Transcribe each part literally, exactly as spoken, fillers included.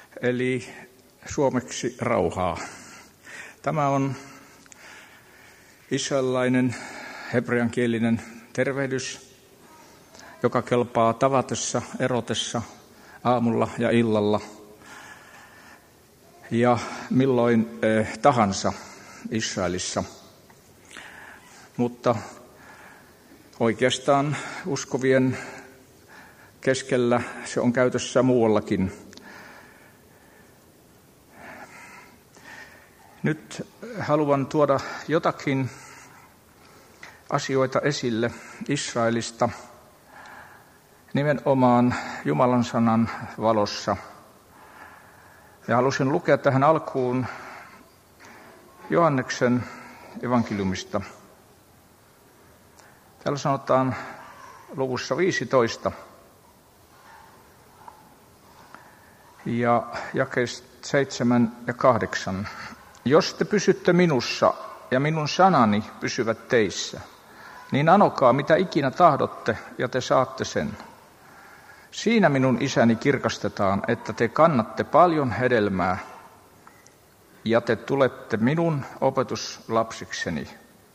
eli suomeksi rauhaa. Tämä on israelilainen hebreankielinen tervehdys, joka kelpaa tavatessa, erotessa, aamulla ja illalla ja milloin eh, tahansa Israelissa. Mutta oikeastaan uskovien keskellä se on käytössä muuallakin. Nyt haluan tuoda jotakin asioita esille Israelista nimenomaan Jumalan sanan valossa. Ja halusin lukea tähän alkuun Johanneksen evankeliumista. Täällä sanotaan luvussa viisitoista ja jakeista seitsemän ja kahdeksan. Jos te pysytte minussa ja minun sanani pysyvät teissä, niin anokaa mitä ikinä tahdotte ja te saatte sen. Siinä minun isäni kirkastetaan, että te kannatte paljon hedelmää ja te tulette minun opetuslapsikseni.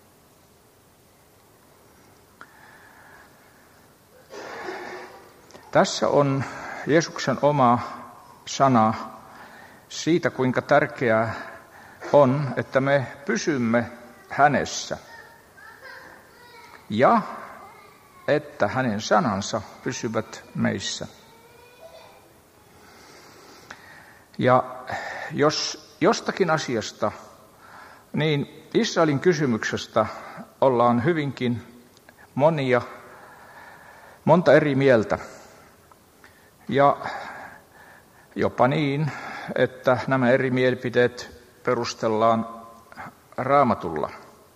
Tässä on Jeesuksen oma sana siitä, kuinka tärkeää on, että me pysymme hänessä ja että hänen sanansa pysyvät meissä. Ja jos jostakin asiasta, niin Israelin kysymyksestä ollaan hyvinkin monia, monta eri mieltä. Ja jopa niin, että nämä eri mielipiteet perustellaan Raamatulla.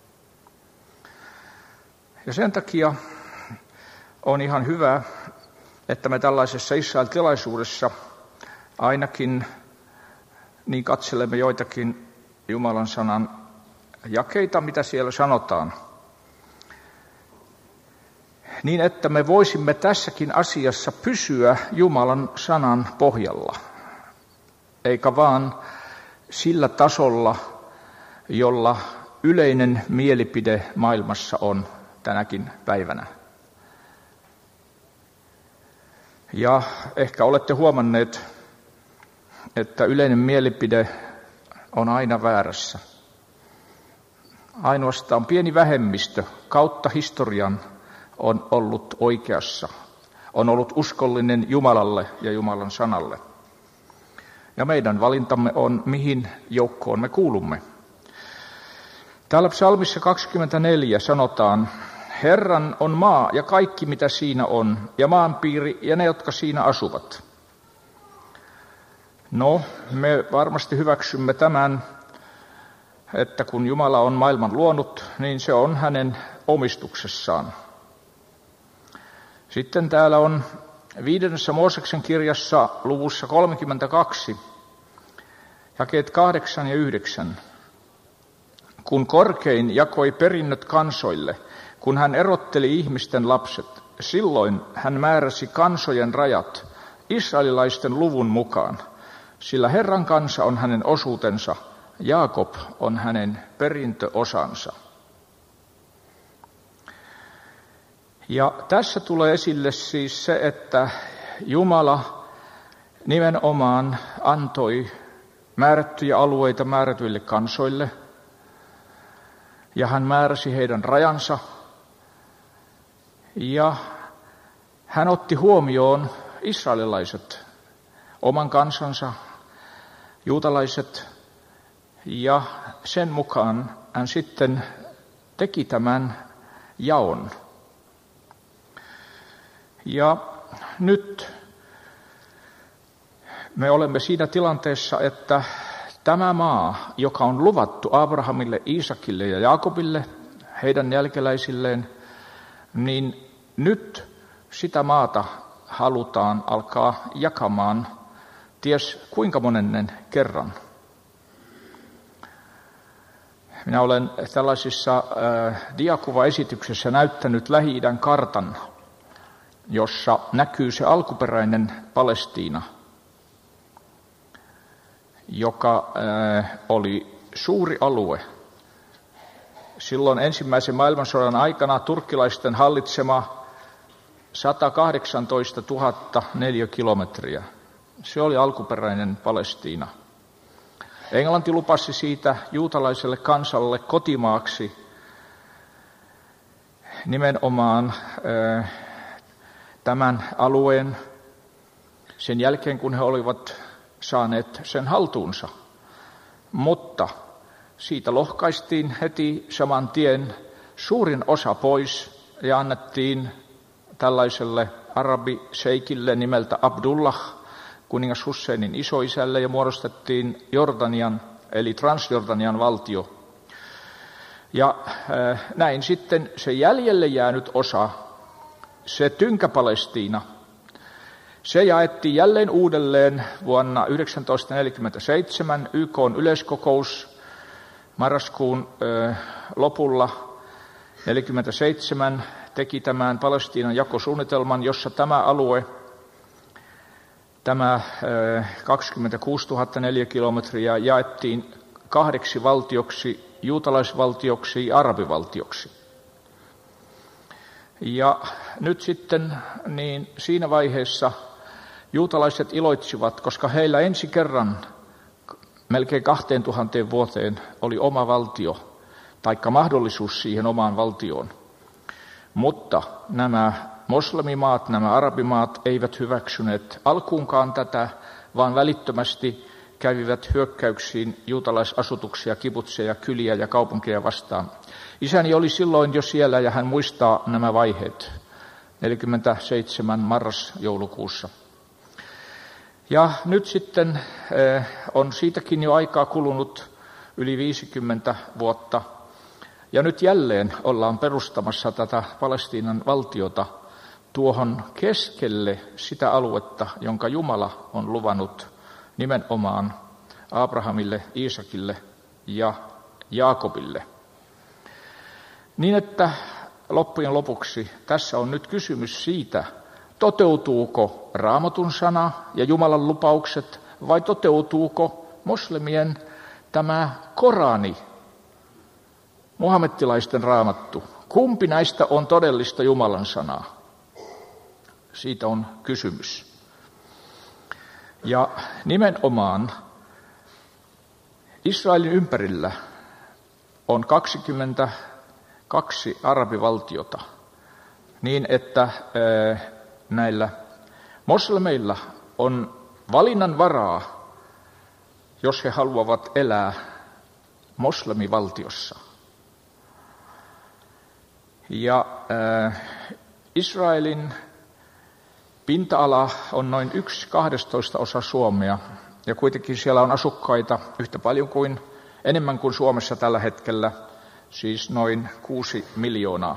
Ja sen takia on ihan hyvä, että me tällaisessa Israel-tilaisuudessa ainakin niin katselemme joitakin Jumalan sanan jakeita, mitä siellä sanotaan. Niin, että me voisimme tässäkin asiassa pysyä Jumalan sanan pohjalla, eikä vaan sillä tasolla, jolla yleinen mielipide maailmassa on tänäkin päivänä. Ja ehkä olette huomanneet, että yleinen mielipide on aina väärässä. Ainoastaan pieni vähemmistö kautta historian on ollut oikeassa, on ollut uskollinen Jumalalle ja Jumalan sanalle. Ja meidän valintamme on, mihin joukkoon me kuulumme. Täällä psalmissa kaksikymmentäneljä sanotaan, Herran on maa ja kaikki mitä siinä on, ja maanpiiri ja ne, jotka siinä asuvat. No, me varmasti hyväksymme tämän, että kun Jumala on maailman luonut, niin se on hänen omistuksessaan. Sitten täällä on viidennessä Mooseksen kirjassa luvussa kolmekymmentäkaksi, jakeet kahdeksan ja yhdeksän. Kun korkein jakoi perinnöt kansoille, kun hän erotteli ihmisten lapset, silloin hän määräsi kansojen rajat israelilaisten luvun mukaan, sillä Herran kansa on hänen osuutensa, Jaakob on hänen perintöosansa. Ja tässä tulee esille siis se, että Jumala nimenomaan antoi määrättyjä alueita määrätyille kansoille, ja hän määräsi heidän rajansa, ja hän otti huomioon israelilaiset, oman kansansa, juutalaiset, ja sen mukaan hän sitten teki tämän jaon. Ja nyt me olemme siinä tilanteessa, että tämä maa, joka on luvattu Abrahamille, Iisakille ja Jaakobille, heidän jälkeläisilleen, niin nyt sitä maata halutaan alkaa jakamaan ties kuinka monennen kerran. Minä olen tällaisissa äh, diakuvaesityksissä näyttänyt Lähi-idän kartan, jossa näkyy se alkuperäinen Palestiina. joka oli suuri alue. Silloin ensimmäisen maailmansodan aikana turkkilaisten hallitsema sata kahdeksantoista tuhatta neliökilometriä. Se oli alkuperäinen Palestiina. Englanti lupasi siitä juutalaiselle kansalle kotimaaksi nimenomaan äh, tämän alueen sen jälkeen, kun he olivat saaneet sen haltuunsa. Mutta siitä lohkaistiin heti saman tien suurin osa pois ja annettiin tällaiselle arabiseikille nimeltä Abdullah, kuningas Husseinin isoisälle, ja muodostettiin Jordanian eli Transjordanian valtio. Ja äh, näin sitten se jäljelle jäänyt osa, se tynkä-Palestiina, se jaettiin jälleen uudelleen vuonna tuhatyhdeksänsataaneljäkymmentäseitsemän. Y K:n yleiskokous marraskuun äh, lopulla neljäkymmentäseitsemän teki tämän Palestiinan jakosuunnitelman, jossa tämä alue, tämä äh, kaksikymmentäkuusituhatta neliökilometriä jaettiin kahdeksi valtioksi, juutalaisvaltioksi ja arabivaltioksi. Ja nyt sitten niin siinä vaiheessa juutalaiset iloitsivat, koska heillä ensi kerran melkein kahteen tuhanteen vuoteen oli oma valtio, taikka mahdollisuus siihen omaan valtioon. Mutta nämä moslemimaat, nämä arabimaat eivät hyväksyneet alkuunkaan tätä, vaan välittömästi kävivät hyökkäyksiin juutalaisasutuksia, kibutseja, kyliä ja kaupunkeja vastaan. Isäni oli silloin jo siellä ja hän muistaa nämä vaiheet, neljäkymmentäseitsemän marras-joulukuussa. Ja nyt sitten eh, on siitäkin jo aikaa kulunut yli viisikymmentä vuotta. Ja nyt jälleen ollaan perustamassa tätä Palestiinan valtiota tuohon keskelle sitä aluetta, jonka Jumala on luvannut nimenomaan Abrahamille, Iisakille ja Jaakobille. Niin että loppujen lopuksi tässä on nyt kysymys siitä, toteutuuko Raamatun sana ja Jumalan lupaukset vai toteutuuko moslemien tämä Korani, muhammettilaisten raamattu. Kumpi näistä on todellista Jumalan sanaa? Siitä on kysymys. Ja nimenomaan Israelin ympärillä on kaksikymmentäkaksi arabivaltiota, niin että näillä moslemeilla on valinnan varaa, jos he haluavat elää moslemivaltiossa. Ja äh, Israelin pinta-ala on noin yksi kahdestoista osa Suomea, ja kuitenkin siellä on asukkaita yhtä paljon kuin, enemmän kuin Suomessa tällä hetkellä, siis noin kuusi miljoonaa.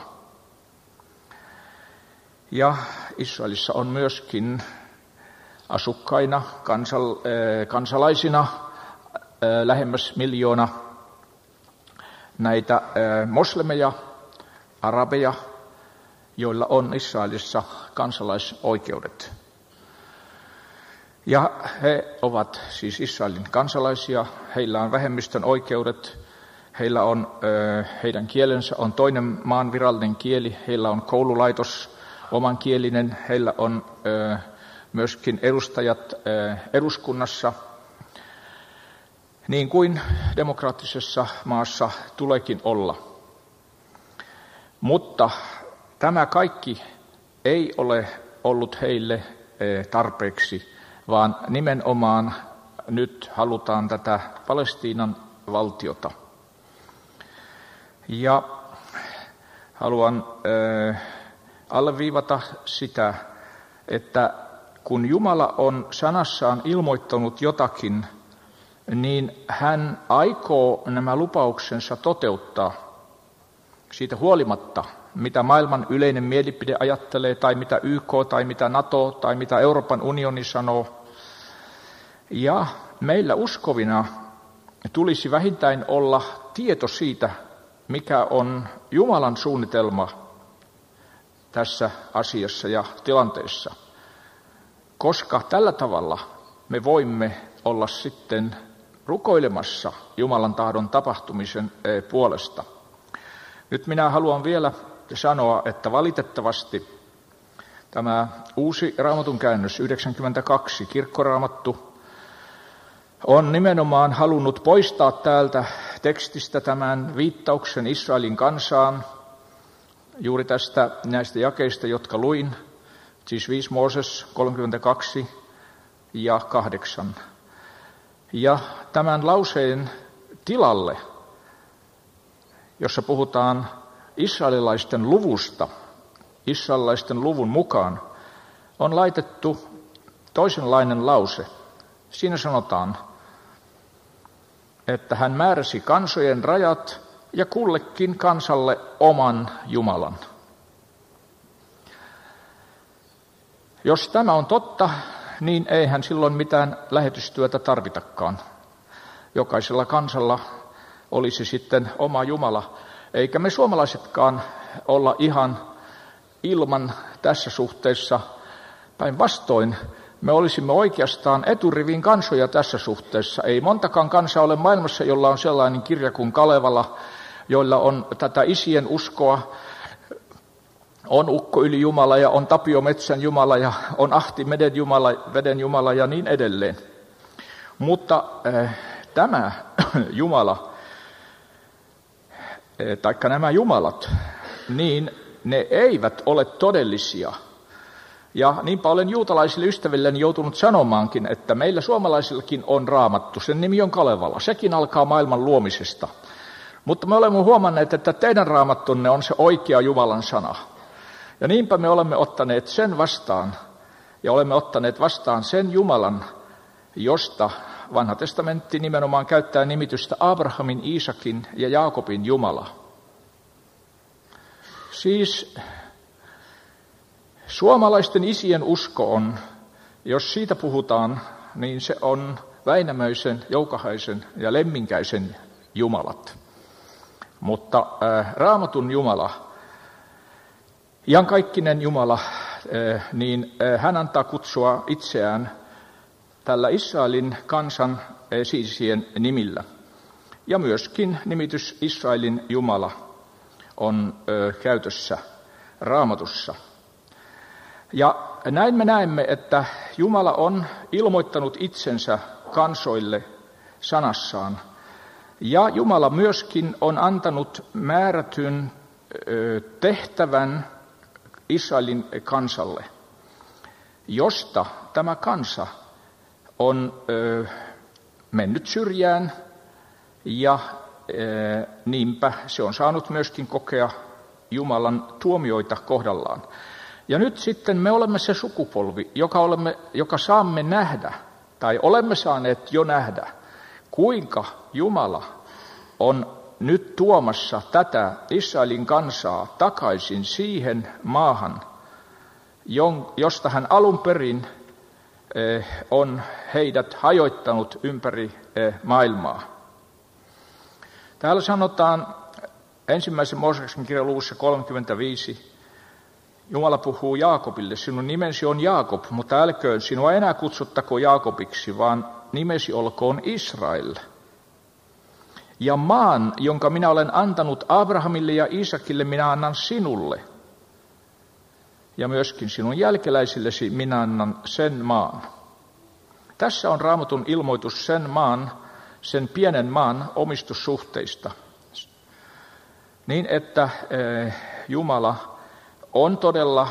Ja Israelissa on myöskin asukkaina, kansal, äh, kansalaisina äh, lähemmäs miljoona näitä äh, moslemeja, arabeja, joilla on Israelissa kansalaisoikeudet. Ja he ovat siis Israelin kansalaisia, heillä on vähemmistön oikeudet, heillä on, heidän kielensä on toinen maan virallinen kieli, heillä on koululaitos omankielinen, heillä on myöskin edustajat eduskunnassa, niin kuin demokraattisessa maassa tuleekin olla. Mutta tämä kaikki ei ole ollut heille tarpeeksi, vaan nimenomaan nyt halutaan tätä Palestiinan valtiota. Ja haluan äh, alleviivata sitä, että kun Jumala on sanassaan ilmoittanut jotakin, niin hän aikoo nämä lupauksensa toteuttaa siitä huolimatta, mitä maailman yleinen mielipide ajattelee, tai mitä Y K, tai mitä NATO, tai mitä Euroopan unioni sanoo. Ja meillä uskovina tulisi vähintään olla tieto siitä, mikä on Jumalan suunnitelma tässä asiassa ja tilanteessa. Koska tällä tavalla me voimme olla sitten rukoilemassa Jumalan tahdon tapahtumisen puolesta. Nyt minä haluan vielä sanoa, että valitettavasti tämä uusi Raamatun käännös yhdeksänkymmentäkaksi, kirkkoraamattu, on nimenomaan halunnut poistaa täältä tekstistä tämän viittauksen Israelin kansaan, juuri tästä näistä jakeista, jotka luin, siis viisi Mooses kolmekymmentäkaksi ja kahdeksan. Ja tämän lauseen tilalle, jossa puhutaan israelilaisten luvusta, israelilaisten luvun mukaan, on laitettu toisenlainen lause. Siinä sanotaan, että hän määräsi kansojen rajat ja kullekin kansalle oman Jumalan. Jos tämä on totta, niin eihän silloin mitään lähetystyötä tarvitakaan. Jokaisella kansalla olisi sitten oma Jumala, eikä me suomalaisetkaan olla ihan ilman tässä suhteessa. Päinvastoin me olisimme oikeastaan eturivin kansoja tässä suhteessa. Ei montakaan kansaa ole maailmassa, jolla on sellainen kirja kuin Kalevala, joilla on tätä isien uskoa. On Ukko Yli Jumala ja on Tapio Metsän Jumala ja on Ahti Meden Jumala, Veden Jumala ja niin edelleen. Mutta äh, tämä Jumala, äh, taikka nämä Jumalat, niin ne eivät ole todellisia. Ja niinpä olen juutalaisille ystävilleni joutunut sanomaankin, että meillä suomalaisillakin on Raamattu. Sen nimi on Kalevala. Sekin alkaa maailman luomisesta. Mutta me olemme huomanneet, että teidän Raamattunne on se oikea Jumalan sana. Ja niinpä me olemme ottaneet sen vastaan, ja olemme ottaneet vastaan sen Jumalan, josta Vanha testamentti nimenomaan käyttää nimitystä Abrahamin, Iisakin ja Jaakobin Jumala. Siis suomalaisten isien usko on, jos siitä puhutaan, niin se on Väinämöisen, Joukahaisen ja Lemminkäisen jumalat. Mutta äh, Raamatun Jumala, iankaikkinen Jumala, äh, niin äh, hän antaa kutsua itseään tällä Israelin kansan äh, siisien nimillä. Ja myöskin nimitys Israelin Jumala on äh, käytössä Raamatussa. Ja näin me näemme, että Jumala on ilmoittanut itsensä kansoille sanassaan. Ja Jumala myöskin on antanut määrätyn tehtävän Israelin kansalle, josta tämä kansa on mennyt syrjään ja niinpä se on saanut myöskin kokea Jumalan tuomioita kohdallaan. Ja nyt sitten me olemme se sukupolvi, joka, olemme, joka saamme nähdä, tai olemme saaneet jo nähdä, kuinka Jumala on nyt tuomassa tätä Israelin kansaa takaisin siihen maahan, josta hän alun perin on heidät hajoittanut ympäri maailmaa. Täällä sanotaan ensimmäisen Mooseksen kirjan luvussa kolmekymmentäviisi, Jumala puhuu Jaakobille, sinun nimesi on Jaakob, mutta älköön sinua enää kutsuttako Jaakobiksi, vaan nimesi olkoon Israel. Ja maan, jonka minä olen antanut Abrahamille ja Iisakille, minä annan sinulle. Ja myöskin sinun jälkeläisillesi minä annan sen maan. Tässä on Raamatun ilmoitus sen maan, sen pienen maan omistussuhteista. Niin, että eh, Jumala on todella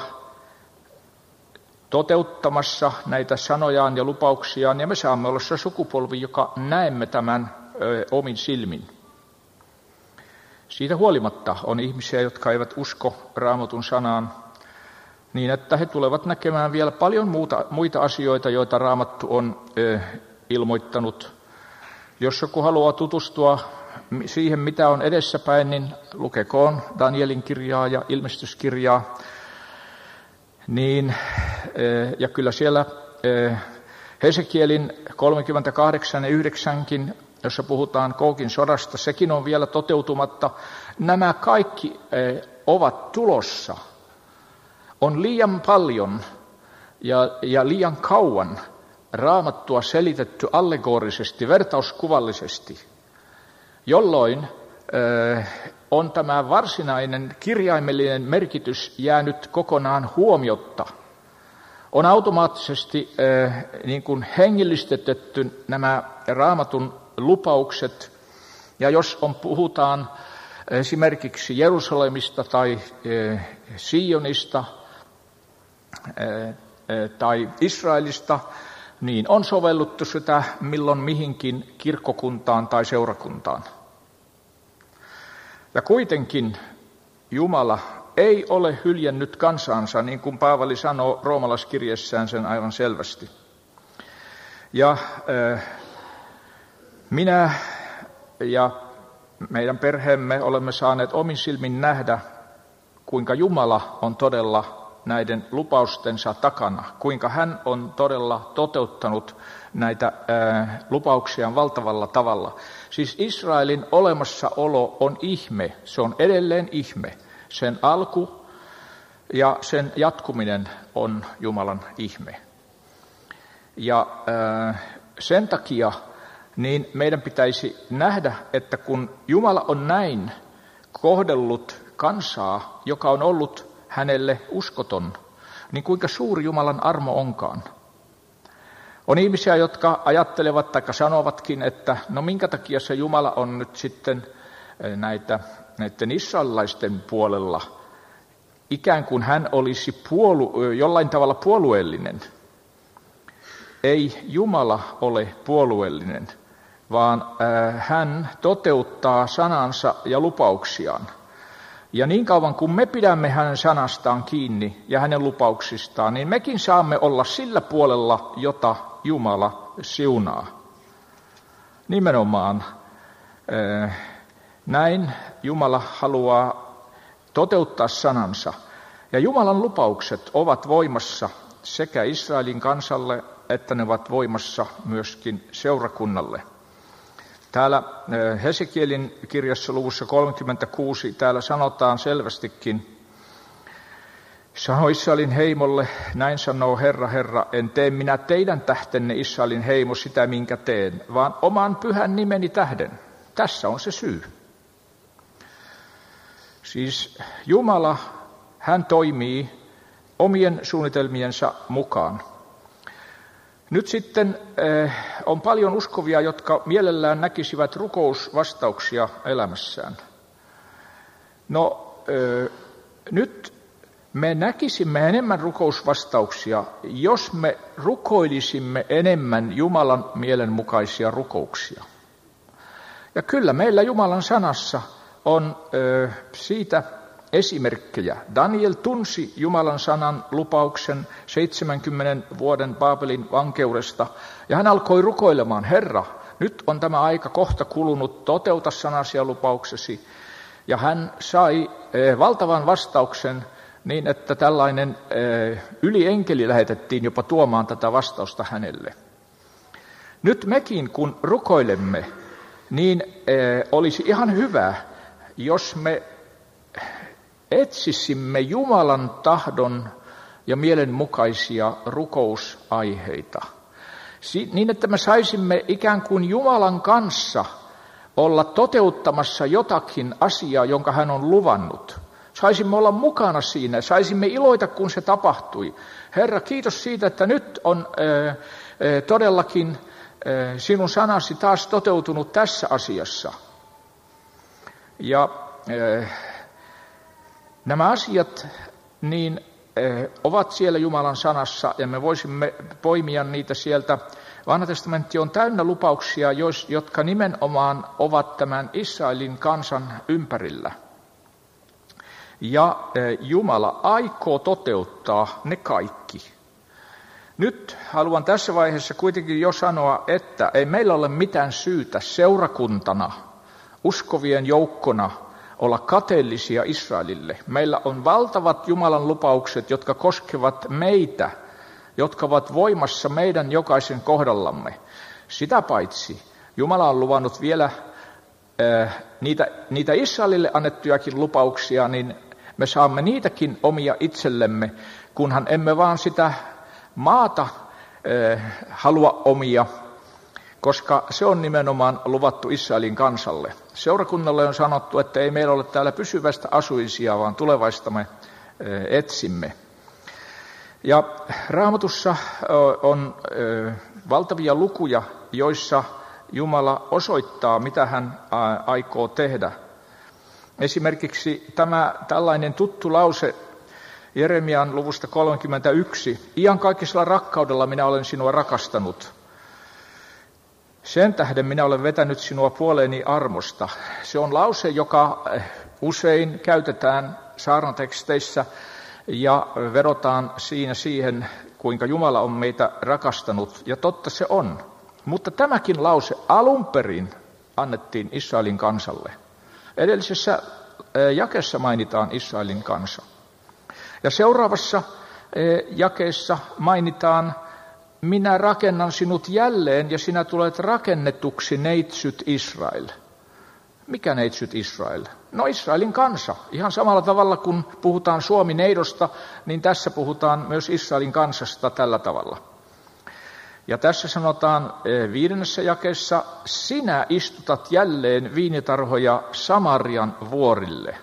toteuttamassa näitä sanojaan ja lupauksiaan, ja me saamme olla se sukupolvi, joka näemme tämän ö, omin silmin. Siitä huolimatta on ihmisiä, jotka eivät usko Raamatun sanaan, niin että he tulevat näkemään vielä paljon muuta, muita asioita, joita Raamattu on ö, ilmoittanut. Jos joku haluaa tutustua siihen, mitä on edessäpäin, niin lukekoon Danielin kirjaa ja ilmestyskirjaa. Niin, ja kyllä siellä Hesekielin kolmekymmentäkahdeksan ja yhdeksänkin, jossa puhutaan Koogin sodasta, sekin on vielä toteutumatta. Nämä kaikki ovat tulossa. On liian paljon ja, ja liian kauan Raamattua selitetty allegorisesti, vertauskuvallisesti, jolloin ö, on tämä varsinainen kirjaimellinen merkitys jäänyt kokonaan huomiotta. On automaattisesti ö, niin kuin hengillistetty nämä Raamatun lupaukset, ja jos on, puhutaan esimerkiksi Jerusalemista tai ö, Sionista ö, ö, tai Israelista, niin on sovelluttu sitä milloin mihinkin kirkkokuntaan tai seurakuntaan. Ja kuitenkin Jumala ei ole hyljännyt kansansa, niin kuin Paavali sanoo roomalaiskirjeessään sen aivan selvästi. Ja äh, minä ja meidän perheemme olemme saaneet omin silmin nähdä, kuinka Jumala on todella näiden lupaustensa takana, kuinka hän on todella toteuttanut näitä ää, lupauksiaan valtavalla tavalla. Siis Israelin olemassaolo on ihme, se on edelleen ihme. Sen alku ja sen jatkuminen on Jumalan ihme. Ja ää, sen takia niin meidän pitäisi nähdä, että kun Jumala on näin kohdellut kansaa, joka on ollut hänelle uskoton, niin kuinka suuri Jumalan armo onkaan. On ihmisiä, jotka ajattelevat tai sanovatkin, että no minkä takia se Jumala on nyt sitten näitä, näiden israelilaisten puolella, ikään kuin hän olisi puolu, jollain tavalla puolueellinen. Ei Jumala ole puolueellinen, vaan äh, hän toteuttaa sanansa ja lupauksiaan. Ja niin kauan kuin me pidämme hänen sanastaan kiinni ja hänen lupauksistaan, niin mekin saamme olla sillä puolella, jota Jumala siunaa. Nimenomaan äh, näin Jumala haluaa toteuttaa sanansa. Ja Jumalan lupaukset ovat voimassa sekä Israelin kansalle, että ne ovat voimassa myöskin seurakunnalle. Täällä Hesekielin kirjassa luvussa kolmekymmentäkuusi täällä sanotaan selvästikin, sano Israelin heimolle, näin sanoo Herra, Herra, en tee minä teidän tähtenne Israelin heimo sitä, minkä teen, vaan oman pyhän nimeni tähden. Tässä on se syy. Siis Jumala, hän toimii omien suunnitelmiensa mukaan. Nyt sitten eh, on paljon uskovia, jotka mielellään näkisivät rukousvastauksia elämässään. No eh, nyt me näkisimme enemmän rukousvastauksia, jos me rukoilisimme enemmän Jumalan mielenmukaisia rukouksia. Ja kyllä meillä Jumalan sanassa on eh, siitä esimerkkejä. Daniel tunsi Jumalan sanan lupauksen seitsemänkymmenen vuoden Baabelin vankeudesta, ja hän alkoi rukoilemaan, Herra, nyt on tämä aika kohta kulunut, toteuta sanasi ja lupauksesi. Ja hän sai eh, valtavan vastauksen niin, että tällainen eh, ylienkeli lähetettiin jopa tuomaan tätä vastausta hänelle. Nyt mekin, kun rukoilemme, niin eh, olisi ihan hyvä, jos me etsisimme Jumalan tahdon ja mielenmukaisia rukousaiheita. Niin, että me saisimme ikään kuin Jumalan kanssa olla toteuttamassa jotakin asiaa, jonka hän on luvannut. Saisimme olla mukana siinä, saisimme iloita, kun se tapahtui. Herra, kiitos siitä, että nyt on äh, äh, todellakin äh, sinun sanasi taas toteutunut tässä asiassa. Ja äh, nämä asiat niin eh, ovat siellä Jumalan sanassa, ja me voisimme poimia niitä sieltä. Vanha testamentti on täynnä lupauksia, jos, jotka nimenomaan ovat tämän Israelin kansan ympärillä. Ja eh, Jumala aikoo toteuttaa ne kaikki. Nyt haluan tässä vaiheessa kuitenkin jo sanoa, että ei meillä ole mitään syytä seurakuntana, uskovien joukkona, olla kateellisia Israelille. Meillä on valtavat Jumalan lupaukset, jotka koskevat meitä, jotka ovat voimassa meidän jokaisen kohdallamme. Sitä paitsi Jumala on luvannut vielä äh, niitä, niitä Israelille annettujakin lupauksia, niin me saamme niitäkin omia itsellemme, kunhan emme vaan sitä maata halua omia, koska se on nimenomaan luvattu Israelin kansalle. Seurakunnalle on sanottu, että ei meillä ole täällä pysyvästä asuisia, vaan tulevaista me etsimme. Ja Raamatussa on valtavia lukuja, joissa Jumala osoittaa, mitä hän aikoo tehdä. Esimerkiksi tämä tällainen tuttu lause Jeremian luvusta kolmekymmentäyksi. Iankaikkisella rakkaudella minä olen sinua rakastanut. Sen tähden minä olen vetänyt sinua puoleeni armosta. Se on lause, joka usein käytetään saarnateksteissä ja vedotaan siinä siihen, kuinka Jumala on meitä rakastanut. Ja totta se on. Mutta tämäkin lause alun perin annettiin Israelin kansalle. Edellisessä jakeessa mainitaan Israelin kansa. Ja seuraavassa jakeessa mainitaan, minä rakennan sinut jälleen ja sinä tulet rakennetuksi, neitsyt Israel. Mikä neitsyt Israel? No Israelin kansa. Ihan samalla tavalla kun puhutaan Suomi-neidosta, niin tässä puhutaan myös Israelin kansasta tällä tavalla. Ja tässä sanotaan viidennessä jakeessa, sinä istutat jälleen viinitarhoja Samarian vuorille.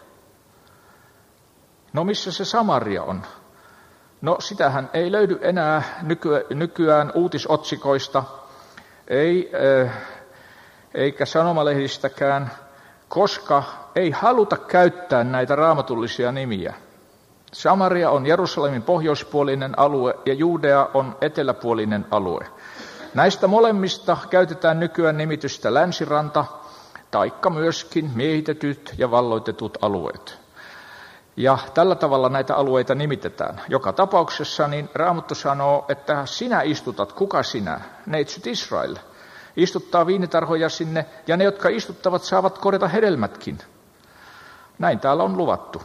No missä se Samaria on? No sitähän ei löydy enää nykyään uutisotsikoista, ei, eikä sanomalehdistäkään, koska ei haluta käyttää näitä raamatullisia nimiä. Samaria on Jerusalemin pohjoispuolinen alue ja Judea on eteläpuolinen alue. Näistä molemmista käytetään nykyään nimitystä länsiranta, taikka myöskin miehitetyt ja valloitetut alueet. Ja tällä tavalla näitä alueita nimitetään. Joka tapauksessa niin Raamattu sanoo, että sinä istutat, kuka sinä? Neitsyt Israel. Istuttaa viinitarhoja sinne ja ne, jotka istuttavat, saavat korjata hedelmätkin. Näin täällä on luvattu.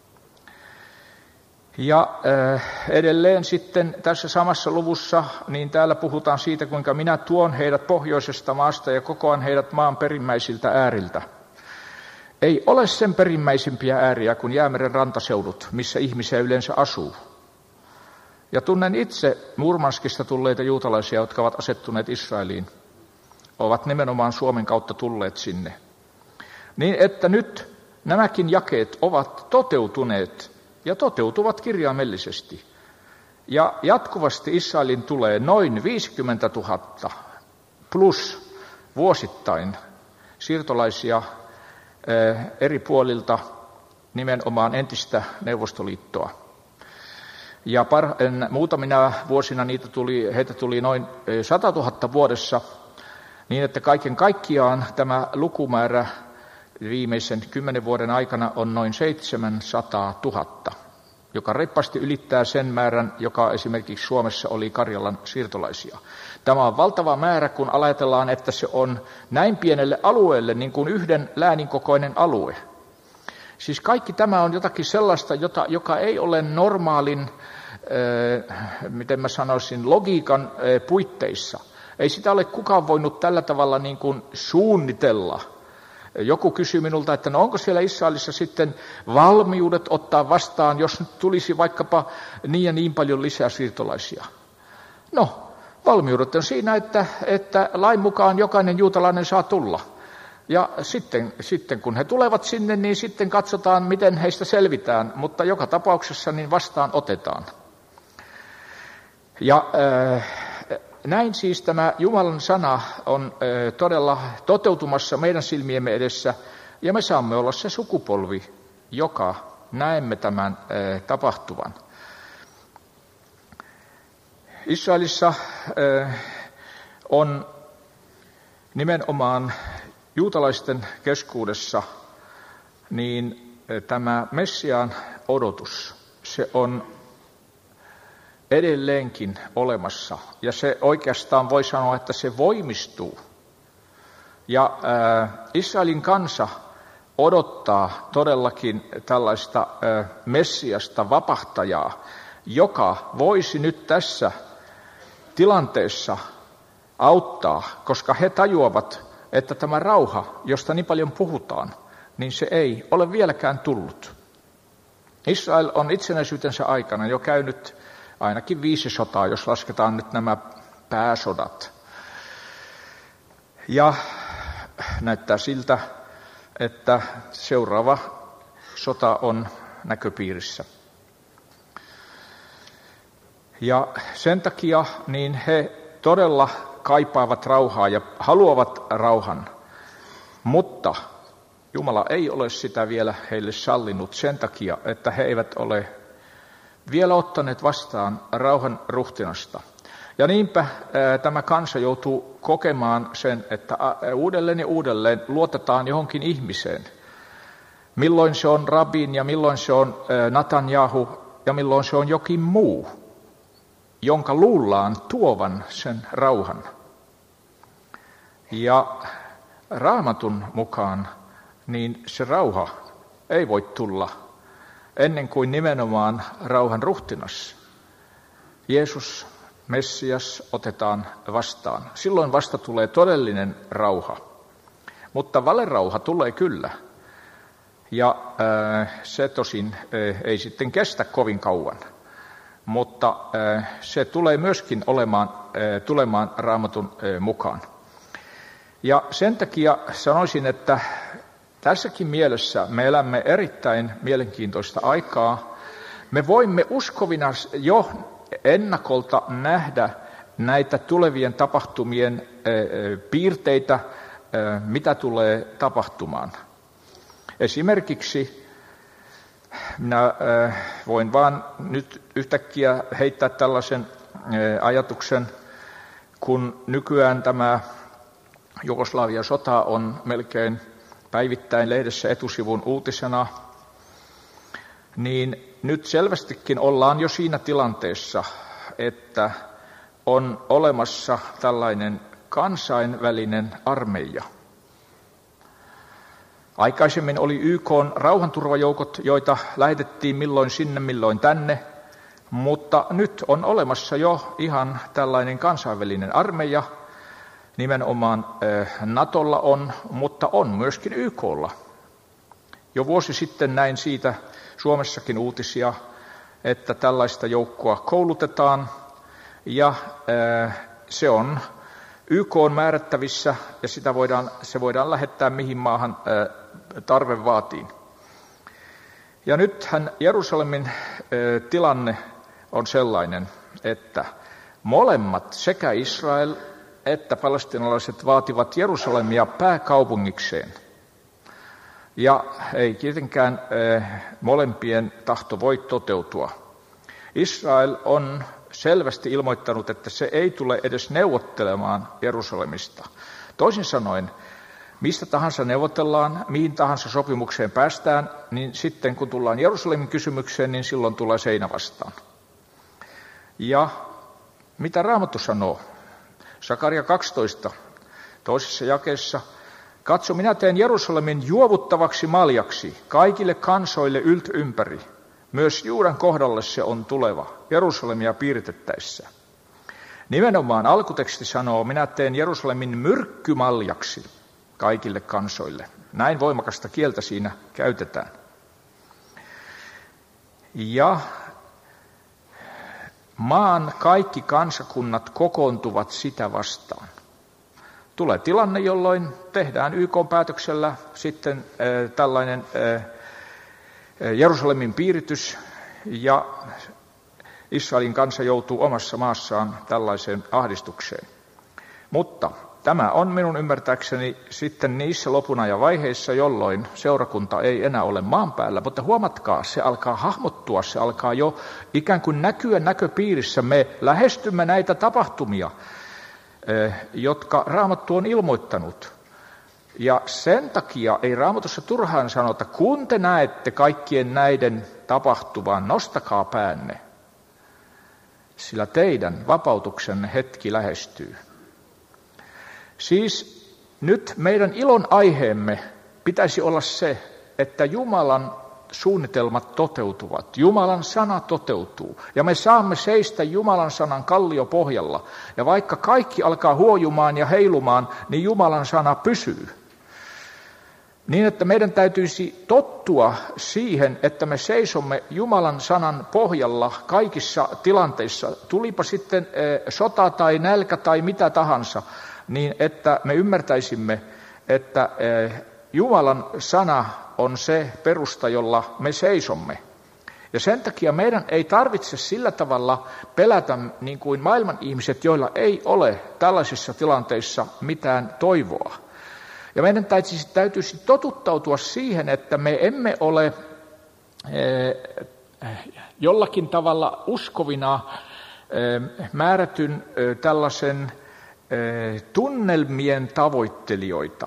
Ja äh, edelleen sitten tässä samassa luvussa, niin täällä puhutaan siitä, kuinka minä tuon heidät pohjoisesta maasta ja kokoan heidät maan perimmäisiltä ääriltä. Ei ole sen perimmäisimpiä ääriä kuin Jäämeren rantaseudut, missä ihmisiä yleensä asuu. Ja tunnen itse Murmanskista tulleita juutalaisia, jotka ovat asettuneet Israeliin, ovat nimenomaan Suomen kautta tulleet sinne. Niin että nyt nämäkin jakeet ovat toteutuneet ja toteutuvat kirjaimellisesti. Ja jatkuvasti Israelin tulee noin viisikymmentätuhatta plus vuosittain siirtolaisia eri puolilta nimenomaan entistä Neuvostoliittoa. Ja par, muutamina vuosina niitä tuli, heitä tuli noin satatuhatta vuodessa, niin että kaiken kaikkiaan tämä lukumäärä viimeisen kymmenen vuoden aikana on noin seitsemänsataatuhatta, joka reippaasti ylittää sen määrän, joka esimerkiksi Suomessa oli Karjalan siirtolaisia. Tämä on valtava määrä, kun ajatellaan, että se on näin pienelle alueelle niin kuin yhden läänin kokoinen alue. Siis kaikki tämä on jotakin sellaista, jota, joka ei ole normaalin, äh, miten mä sanoisin, logiikan äh, puitteissa. Ei sitä ole kukaan voinut tällä tavalla niin kuin suunnitella. Joku kysyi minulta, että no onko siellä Israelissa sitten valmiudet ottaa vastaan, jos nyt tulisi vaikkapa niin ja niin paljon lisää siirtolaisia. No, valmiudet on siinä, että, että lain mukaan jokainen juutalainen saa tulla. Ja sitten, sitten kun he tulevat sinne, niin sitten katsotaan, miten heistä selvitään, mutta joka tapauksessa niin vastaan otetaan. Ja äh, näin siis tämä Jumalan sana on äh, todella toteutumassa meidän silmiemme edessä, ja me saamme olla se sukupolvi, joka näemme tämän äh, tapahtuvan. Israelissa äh, on nimenomaan juutalaisten keskuudessa niin tämä Messiaan odotus, se on edelleenkin olemassa. Ja se oikeastaan voi sanoa, että se voimistuu. Ja äh, Israelin kansa odottaa todellakin tällaista äh, Messiasta vapahtajaa, joka voisi nyt tässä tilanteessa auttaa, koska he tajuavat, että tämä rauha, josta niin paljon puhutaan, niin se ei ole vieläkään tullut. Israel on itsenäisyytensä aikana jo käynyt ainakin viisi sotaa, jos lasketaan nyt nämä pääsodat. Ja näyttää siltä, että seuraava sota on näköpiirissä. Ja sen takia niin he todella kaipaavat rauhaa ja haluavat rauhan, mutta Jumala ei ole sitä vielä heille sallinut sen takia, että he eivät ole vielä ottaneet vastaan rauhan ruhtinasta. Ja niinpä ää, tämä kansa joutuu kokemaan sen, että uudelleen ja uudelleen luotetaan johonkin ihmiseen. Milloin se on Rabin ja milloin se on ää, Netanjahu ja milloin se on jokin muu, jonka luullaan tuovan sen rauhan. Ja Raamatun mukaan niin se rauha ei voi tulla ennen kuin nimenomaan rauhan ruhtinas, Jeesus, Messias, otetaan vastaan. Silloin vasta tulee todellinen rauha. Mutta valerauha tulee kyllä. Ja äh, se tosin äh, ei sitten kestä kovin kauan. Mutta äh, se tulee myöskin olemaan, äh, tulemaan Raamatun äh, mukaan. Ja sen takia sanoisin, että tässäkin mielessä me elämme erittäin mielenkiintoista aikaa. Me voimme uskovina jo ennakolta nähdä näitä tulevien tapahtumien piirteitä, mitä tulee tapahtumaan. Esimerkiksi minä voin vaan nyt yhtäkkiä heittää tällaisen ajatuksen, kun nykyään tämä Jugoslavian sota on melkein päivittäin lehdessä etusivun uutisena, niin nyt selvästikin ollaan jo siinä tilanteessa, että on olemassa tällainen kansainvälinen armeija. Aikaisemmin oli Y K:n rauhanturvajoukot, joita lähetettiin milloin sinne, milloin tänne, mutta nyt on olemassa jo ihan tällainen kansainvälinen armeija. Nimenomaan Natolla on, mutta on myöskin Y K:lla. Jo vuosi sitten näin siitä Suomessakin uutisia, että tällaista joukkoa koulutetaan ja se on Y K:n määrättävissä ja sitä voidaan, se voidaan lähettää mihin maahan tarve vaatii. Ja nythän Jerusalemin tilanne on sellainen, että molemmat sekä Israel että palestiinalaiset vaativat Jerusalemia pääkaupungikseen. Ja ei tietenkään molempien tahto voi toteutua. Israel on selvästi ilmoittanut, että se ei tule edes neuvottelemaan Jerusalemista. Toisin sanoen, mistä tahansa neuvotellaan, mihin tahansa sopimukseen päästään, niin sitten kun tullaan Jerusalemin kysymykseen, niin silloin tulee seinä vastaan. Ja mitä Raamattu sanoo? Sakaria kaksitoista, toisessa jakeessa. Katso, minä teen Jerusalemin juovuttavaksi maljaksi kaikille kansoille ylt ympäri. Myös Juudan kohdalle se on tuleva, Jerusalemia piiritettäessä. Nimenomaan alkuteksti sanoo, minä teen Jerusalemin myrkkymaljaksi kaikille kansoille. Näin voimakasta kieltä siinä käytetään. Ja maan kaikki kansakunnat kokoontuvat sitä vastaan. Tulee tilanne, jolloin tehdään Y K:n päätöksellä sitten äh, tällainen äh, Jerusalemin piiritys ja Israelin kansa joutuu omassa maassaan tällaiseen ahdistukseen. Mutta tämä on minun ymmärtääkseni sitten niissä lopunajan vaiheissa, jolloin seurakunta ei enää ole maan päällä. Mutta huomatkaa, se alkaa hahmottua, se alkaa jo ikään kuin näkyä näköpiirissä. Me lähestymme näitä tapahtumia, jotka Raamattu on ilmoittanut. Ja sen takia ei Raamatussa turhaan sanota, kun te näette kaikkien näiden tapahtuvan, nostakaa päänne, sillä teidän vapautuksenne hetki lähestyy. Siis nyt meidän ilon aiheemme pitäisi olla se, että Jumalan suunnitelmat toteutuvat, Jumalan sana toteutuu ja me saamme seistä Jumalan sanan kalliopohjalla. Ja vaikka kaikki alkaa huojumaan ja heilumaan, niin Jumalan sana pysyy. Niin, että meidän täytyisi tottua siihen, että me seisomme Jumalan sanan pohjalla kaikissa tilanteissa, tulipa sitten sota tai nälkä tai mitä tahansa, niin että me ymmärtäisimme, että Jumalan sana on se perusta, jolla me seisomme. Ja sen takia meidän ei tarvitse sillä tavalla pelätä niin kuin maailman ihmiset, joilla ei ole tällaisissa tilanteissa mitään toivoa. Ja meidän täytyisi, täytyisi totuttautua siihen, että me emme ole eh, jollakin tavalla uskovina eh, määrätyn eh, tällaisen eh, tunnelmien tavoittelijoita.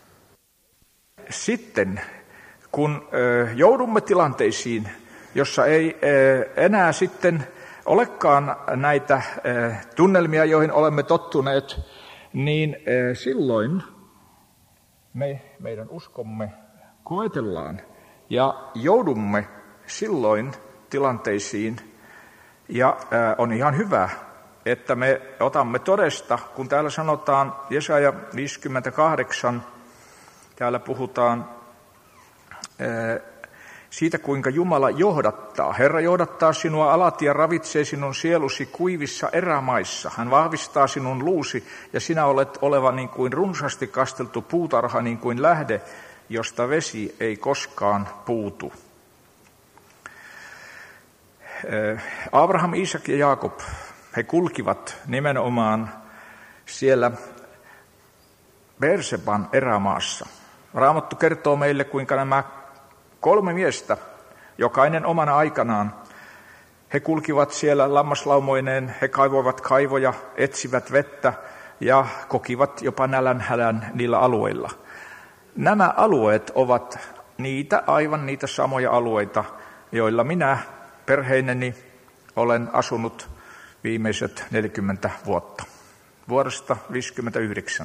Sitten, kun eh, joudumme tilanteisiin, jossa ei eh, enää sitten olekaan näitä eh, tunnelmia, joihin olemme tottuneet, niin eh, silloin me, meidän uskomme koetellaan ja joudumme silloin tilanteisiin. Ja ää, on ihan hyvä, että me otamme todesta, kun täällä sanotaan Jesaja viisikymmentäkahdeksan, täällä puhutaan ää, siitä, kuinka Jumala johdattaa. Herra johdattaa sinua alati ja ravitsee sinun sielusi kuivissa erämaissa. Hän vahvistaa sinun luusi ja sinä olet oleva niin kuin runsaasti kasteltu puutarha, niin kuin lähde, josta vesi ei koskaan puutu. Abraham, Iisak ja Jaakob, he kulkivat nimenomaan siellä Beerseban erämaassa. Raamattu kertoo meille, kuinka nämä kolme miestä, jokainen omana aikanaan, he kulkivat siellä lammaslaumoineen, he kaivoivat kaivoja, etsivät vettä ja kokivat jopa nälänhälän niillä alueilla. Nämä alueet ovat niitä, aivan niitä samoja alueita, joilla minä perheineni olen asunut viimeiset neljäkymmentä vuotta, vuodesta viisikymmentäyhdeksän.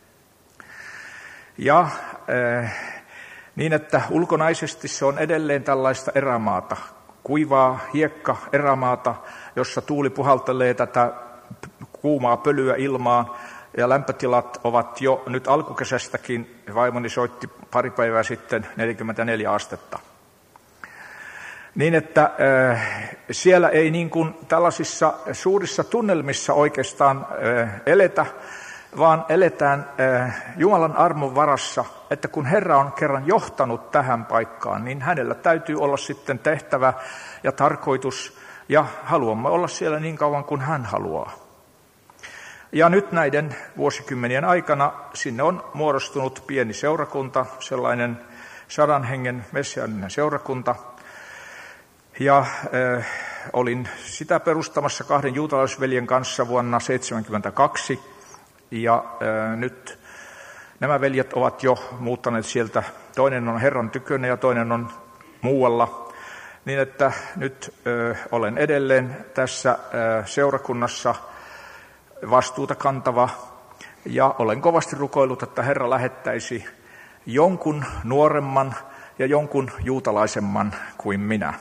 Ja äh, niin, että ulkonaisesti se on edelleen tällaista erämaata, kuivaa hiekka erämaata, jossa tuuli puhaltelee tätä kuumaa pölyä ilmaan, ja lämpötilat ovat jo nyt alkukesästäkin, vaimoni soitti pari päivää sitten, neljäkymmentäneljä astetta. Niin, että äh, siellä ei niin kuin tällaisissa suurissa tunnelmissa oikeastaan äh, eletä, vaan eletään äh, Jumalan armon varassa, että kun Herra on kerran johtanut tähän paikkaan, niin hänellä täytyy olla sitten tehtävä ja tarkoitus, ja haluamme olla siellä niin kauan kuin hän haluaa. Ja nyt näiden vuosikymmenien aikana sinne on muodostunut pieni seurakunta, sellainen sadan hengen messiaaninen seurakunta. Ja äh, olin sitä perustamassa kahden juutalaisveljen kanssa vuonna seitsemänkymmentäkaksi. Ja äh, nyt nämä veljet ovat jo muuttaneet sieltä. Toinen on Herran tykönä ja toinen on muualla. Niin että nyt äh, olen edelleen tässä äh, seurakunnassa vastuuta kantava. Ja olen kovasti rukoillut, että Herra lähettäisi jonkun nuoremman ja jonkun juutalaisemman kuin minä.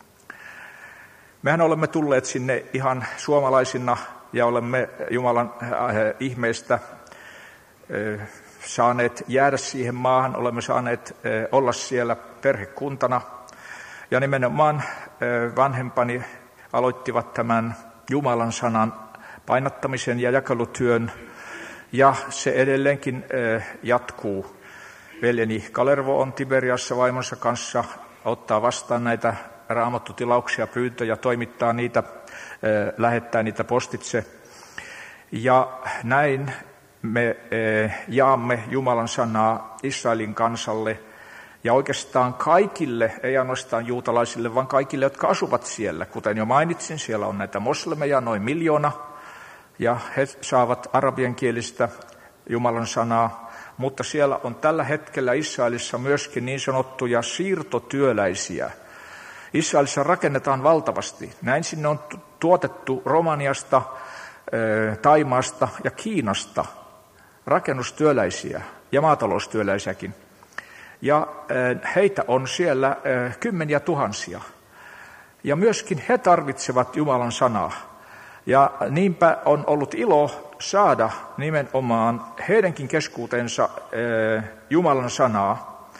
Mehän olemme tulleet sinne ihan suomalaisina ja olemme Jumalan äh, ihmeestä äh, saaneet jäädä siihen maahan, olemme saaneet äh, olla siellä perhekuntana. Ja nimenomaan äh, vanhempani aloittivat tämän Jumalan sanan painattamisen ja jakelutyön, ja se edelleenkin äh, jatkuu. Veljeni Kalervo on Tiberiassa vaimonsa kanssa, ottaa vastaan näitä raamattutilauksia, pyyntöjä, toimittaa niitä, lähettää niitä postitse. Ja näin me jaamme Jumalan sanaa Israelin kansalle ja oikeastaan kaikille, ei ainoastaan juutalaisille, vaan kaikille, jotka asuvat siellä. Kuten jo mainitsin, siellä on näitä moslemeja noin miljoona ja he saavat arabiankielistä Jumalan sanaa. Mutta siellä on tällä hetkellä Israelissa myöskin niin sanottuja siirtotyöläisiä. Israelissa rakennetaan valtavasti. Näin sinne on tuotettu Romaniasta, Thaimaasta ja Kiinasta rakennustyöläisiä ja maataloustyöläisiäkin. Ja heitä on siellä kymmeniä tuhansia. Ja myöskin he tarvitsevat Jumalan sanaa. Ja niinpä on ollut ilo saada nimenomaan heidänkin keskuutensa Jumalan sanaa.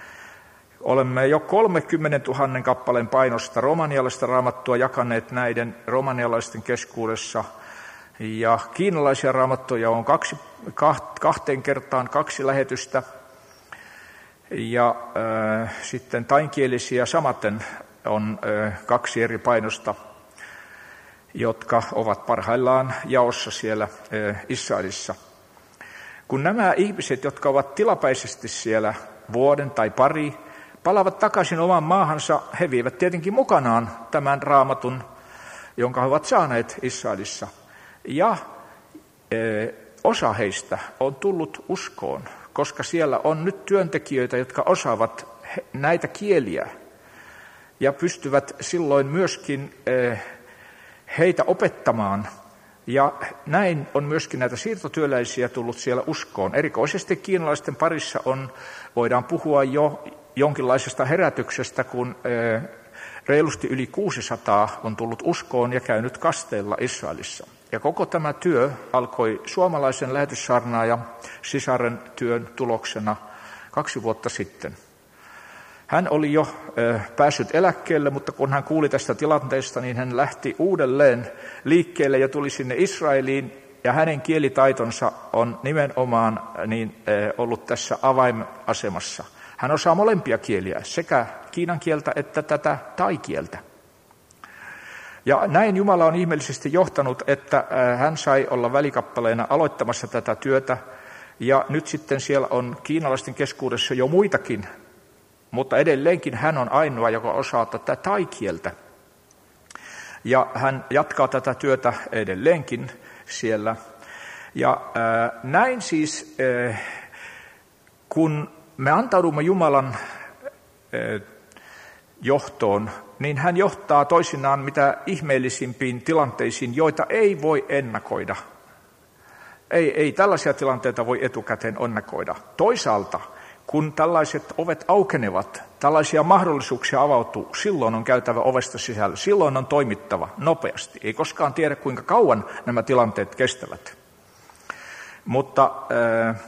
Olemme jo kolmekymmentätuhatta kappaleen painosta romanialaista raamattua jakaneet näiden romanialaisten keskuudessa. Ja kiinalaisia raamattuja on kaksi, kahteen kertaan kaksi lähetystä. Ja äh, sitten tainkielisiä samaten on äh, kaksi eri painosta, jotka ovat parhaillaan jaossa siellä äh, Israelissa. Kun nämä ihmiset, jotka ovat tilapäisesti siellä vuoden tai pari, palaavat takaisin omaan maahansa, he vievät tietenkin mukanaan tämän raamatun, jonka he ovat saaneet Israelissa. Ja e, osa heistä on tullut uskoon, koska siellä on nyt työntekijöitä, jotka osaavat he, näitä kieliä ja pystyvät silloin myöskin e, heitä opettamaan. Ja näin on myöskin näitä siirtotyöläisiä tullut siellä uskoon. Erikoisesti kiinalaisten parissa on, voidaan puhua jo jonkinlaisesta herätyksestä, kun e, reilusti yli kuusisataa on tullut uskoon ja käynyt kasteella Israelissa. Ja koko tämä työ alkoi suomalaisen lähetyssaarnaaja sisaren työn tuloksena kaksi vuotta sitten. Hän oli jo ö, päässyt eläkkeelle, mutta kun hän kuuli tästä tilanteesta, niin hän lähti uudelleen liikkeelle ja tuli sinne Israeliin. Ja hänen kielitaitonsa on nimenomaan niin, ö, ollut tässä avainasemassa. Hän osaa molempia kieliä, sekä kiinan kieltä että tätä tai-kieltä. Ja näin Jumala on ihmeellisesti johtanut, että hän sai olla välikappaleena aloittamassa tätä työtä. Ja nyt sitten siellä on kiinalaisten keskuudessa jo muitakin, mutta edelleenkin hän on ainoa, joka osaa tätä tai-kieltä. Ja hän jatkaa tätä työtä edelleenkin siellä. Ja äh, näin siis, äh, kun me antaudumme Jumalan äh, johtoon, niin hän johtaa toisinaan mitä ihmeellisimpiin tilanteisiin, joita ei voi ennakoida. Ei, ei tällaisia tilanteita voi etukäteen ennakoida. Toisaalta, kun tällaiset ovet aukenevat, tällaisia mahdollisuuksia avautuu, silloin on käytävä ovesta sisällä. Silloin on toimittava nopeasti. Ei koskaan tiedä, kuinka kauan nämä tilanteet kestävät. Mutta äh,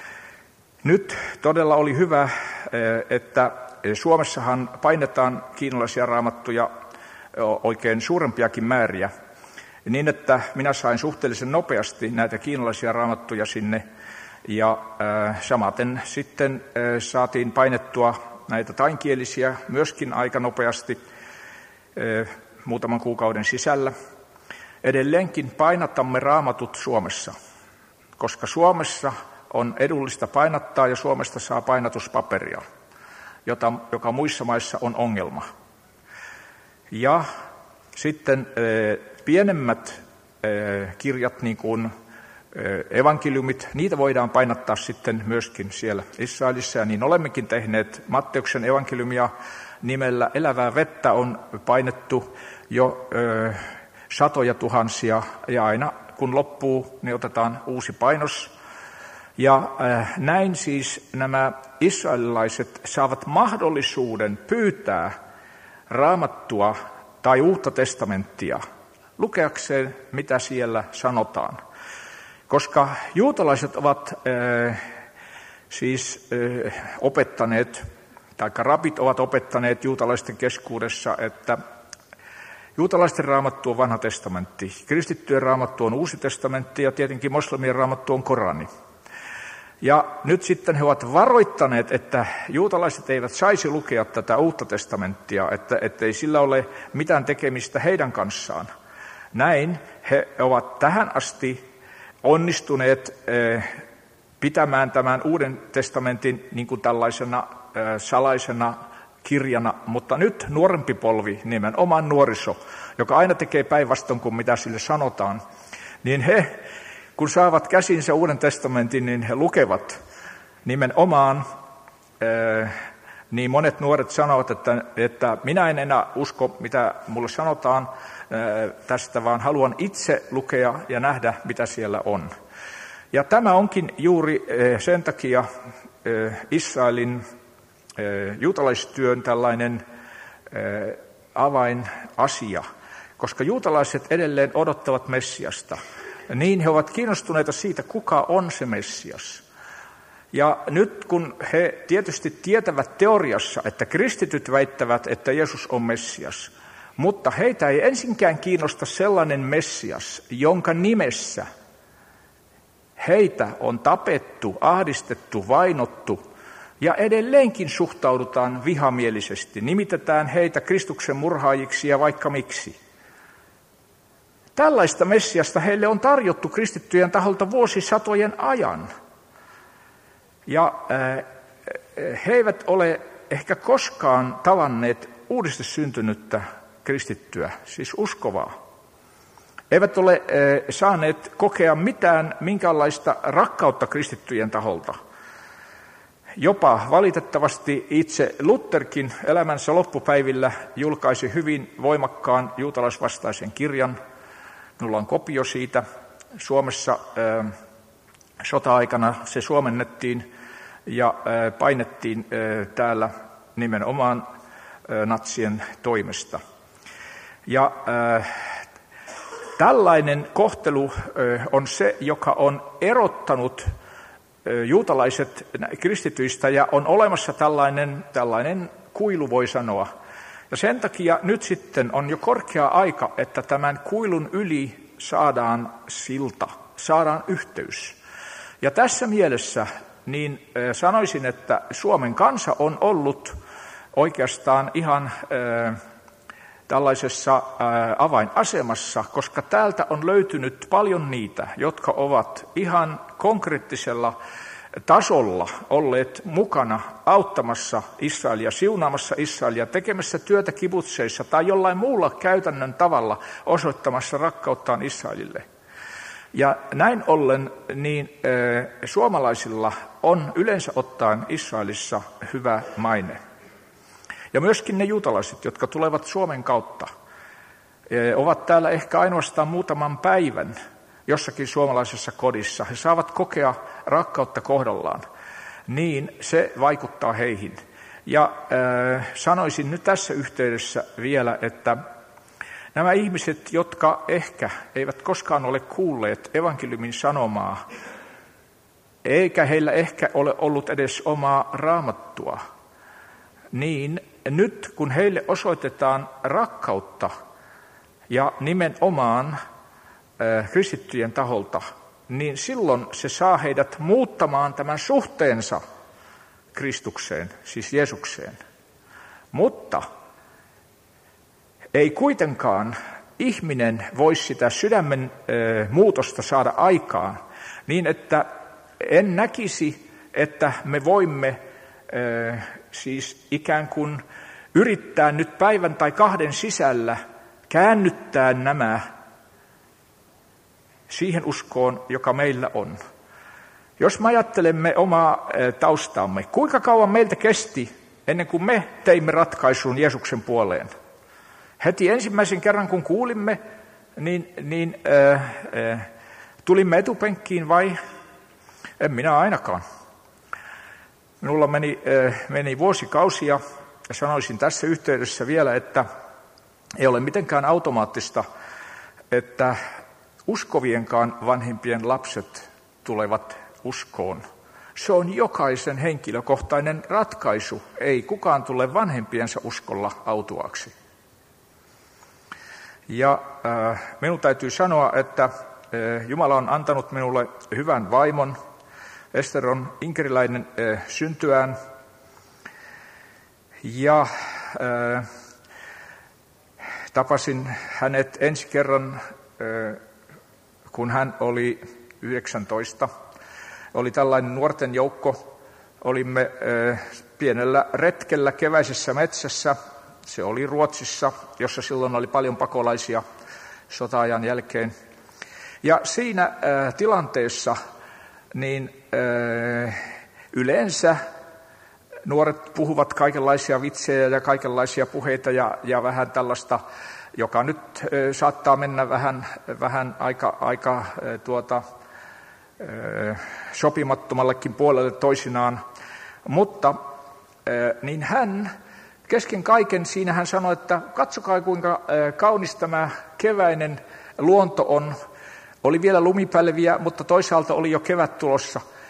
nyt todella oli hyvä, äh, että Suomessahan painetaan kiinalaisia raamattuja oikein suurempiakin määriä, niin että minä sain suhteellisen nopeasti näitä kiinalaisia raamattuja sinne, ja äh, samaten sitten äh, saatiin painettua näitä tainkielisiä myöskin aika nopeasti äh, muutaman kuukauden sisällä. Edelleenkin painatamme raamatut Suomessa, koska Suomessa on edullista painattaa ja Suomesta saa painatuspaperia, Jota, joka muissa maissa on ongelma. Ja sitten e, pienemmät e, kirjat, niin kuin e, evankeliumit, niitä voidaan painattaa sitten myöskin siellä Israelissa. Ja niin olemmekin tehneet. Matteuksen evankeliumia nimellä Elävää vettä on painettu jo e, satoja tuhansia, ja aina kun loppuu, niin otetaan uusi painos. Ja äh, näin siis nämä israelilaiset saavat mahdollisuuden pyytää raamattua tai uutta testamenttia lukeakseen, mitä siellä sanotaan. Koska juutalaiset ovat äh, siis äh, opettaneet, tai rabit ovat opettaneet juutalaisten keskuudessa, että juutalaisten raamattu on vanha testamentti, kristittyjen raamattu on uusi testamentti ja tietenkin moslemien raamattu on Korani. Ja nyt sitten he ovat varoittaneet, että juutalaiset eivät saisi lukea tätä uutta testamenttia, että ettei sillä ole mitään tekemistä heidän kanssaan. Näin he ovat tähän asti onnistuneet eh, pitämään tämän uuden testamentin niin kuin tällaisena eh, salaisena kirjana, mutta nyt nuorempi polvi, nimenomaan nuoriso, joka aina tekee päinvastoin kuin mitä sille sanotaan, niin he, kun saavat käsinsä Uuden testamentin, niin he lukevat nimenomaan, niin monet nuoret sanovat, että, että minä en enää usko, mitä mulle sanotaan tästä, vaan haluan itse lukea ja nähdä, mitä siellä on. Ja tämä onkin juuri sen takia Israelin juutalaistyön tällainen avainasia, koska juutalaiset edelleen odottavat Messiasta. Niin he ovat kiinnostuneita siitä, kuka on se Messias. Ja nyt kun he tietysti tietävät teoriassa, että kristityt väittävät, että Jeesus on Messias, mutta heitä ei ensinkään kiinnosta sellainen Messias, jonka nimessä heitä on tapettu, ahdistettu, vainottu ja edelleenkin suhtaudutaan vihamielisesti. Nimitetään heitä Kristuksen murhaajiksi ja vaikka miksi. Tällaista Messiasta heille on tarjottu kristittyjen taholta vuosisatojen ajan. Ja äh, he eivät ole ehkä koskaan tavanneet uudesti syntynyttä kristittyä, siis uskovaa. Eivät ole äh, saaneet kokea mitään, minkäänlaista rakkautta kristittyjen taholta. Jopa valitettavasti itse Lutherkin elämänsä loppupäivillä julkaisi hyvin voimakkaan juutalaisvastaisen kirjan. Minulla on kopio siitä. Suomessa äh, sota-aikana se suomennettiin ja äh, painettiin äh, täällä nimenomaan äh, natsien toimesta. Ja äh, tällainen kohtelu äh, on se, joka on erottanut äh, juutalaiset kristityistä ja on olemassa tällainen, tällainen kuilu, voi sanoa. Ja sen takia nyt sitten on jo korkea aika, että tämän kuilun yli saadaan silta, saadaan yhteys. Ja tässä mielessä niin sanoisin, että Suomen kansa on ollut oikeastaan ihan äh, tällaisessa äh, avainasemassa, koska täältä on löytynyt paljon niitä, jotka ovat ihan konkreettisella tasolla olleet mukana auttamassa Israelia, siunaamassa Israelia, tekemässä työtä kibutseissa tai jollain muulla käytännön tavalla osoittamassa rakkauttaan Israelille. Ja näin ollen niin äh, suomalaisilla on yleensä ottaen Israelissa hyvä maine. Ja myöskin ne juutalaiset, jotka tulevat Suomen kautta, äh, ovat täällä ehkä ainoastaan muutaman päivän jossakin suomalaisessa kodissa. He saavat kokea rakkautta kohdallaan, niin se vaikuttaa heihin. Ja äh, sanoisin nyt tässä yhteydessä vielä, että nämä ihmiset, jotka ehkä eivät koskaan ole kuulleet evankeliumin sanomaa, eikä heillä ehkä ole ollut edes omaa raamattua, niin nyt kun heille osoitetaan rakkautta ja nimenomaan äh, kristittyjen taholta, niin silloin se saa heidät muuttamaan tämän suhteensa Kristukseen, siis Jeesukseen. Mutta ei kuitenkaan ihminen voi sitä sydämen äh, muutosta saada aikaan niin, että en näkisi, että me voimme äh, siis ikään kuin yrittää nyt päivän tai kahden sisällä käännyttää nämä siihen uskoon, joka meillä on. Jos me ajattelemme omaa taustaamme, kuinka kauan meiltä kesti ennen kuin me teimme ratkaisun Jeesuksen puoleen? Heti ensimmäisen kerran, kun kuulimme, niin, niin äh, äh, tulimme etupenkkiin vai? En minä ainakaan. Minulla meni, äh, meni vuosikausia ja sanoisin tässä yhteydessä vielä, että ei ole mitenkään automaattista, että uskovienkaan vanhempien lapset tulevat uskoon. Se on jokaisen henkilökohtainen ratkaisu. Ei kukaan tule vanhempiensa uskolla autuaksi. Ja äh, minun täytyy sanoa, että äh, Jumala on antanut minulle hyvän vaimon. Ester on inkeriläinen äh, syntyään. Ja äh, tapasin hänet ensi kerran, äh, kun hän oli yhdeksäntoista. Oli tällainen nuorten joukko. Olimme äh, pienellä retkellä keväisessä metsässä. Se oli Ruotsissa, jossa silloin oli paljon pakolaisia sota-ajan jälkeen. Ja siinä äh, tilanteessa niin äh, yleensä nuoret puhuvat kaikenlaisia vitsejä ja kaikenlaisia puheita ja, ja vähän tällaista, joka nyt äh, saattaa mennä vähän, vähän aika, aika äh, tuota, äh, sopimattomallekin puolelle toisinaan. Mutta äh, niin hän kesken kaiken siinä hän sanoi, että katsokaa kuinka kaunis tämä keväinen luonto on. Oli vielä lumipälviä, mutta toisaalta oli jo kevät tulossa.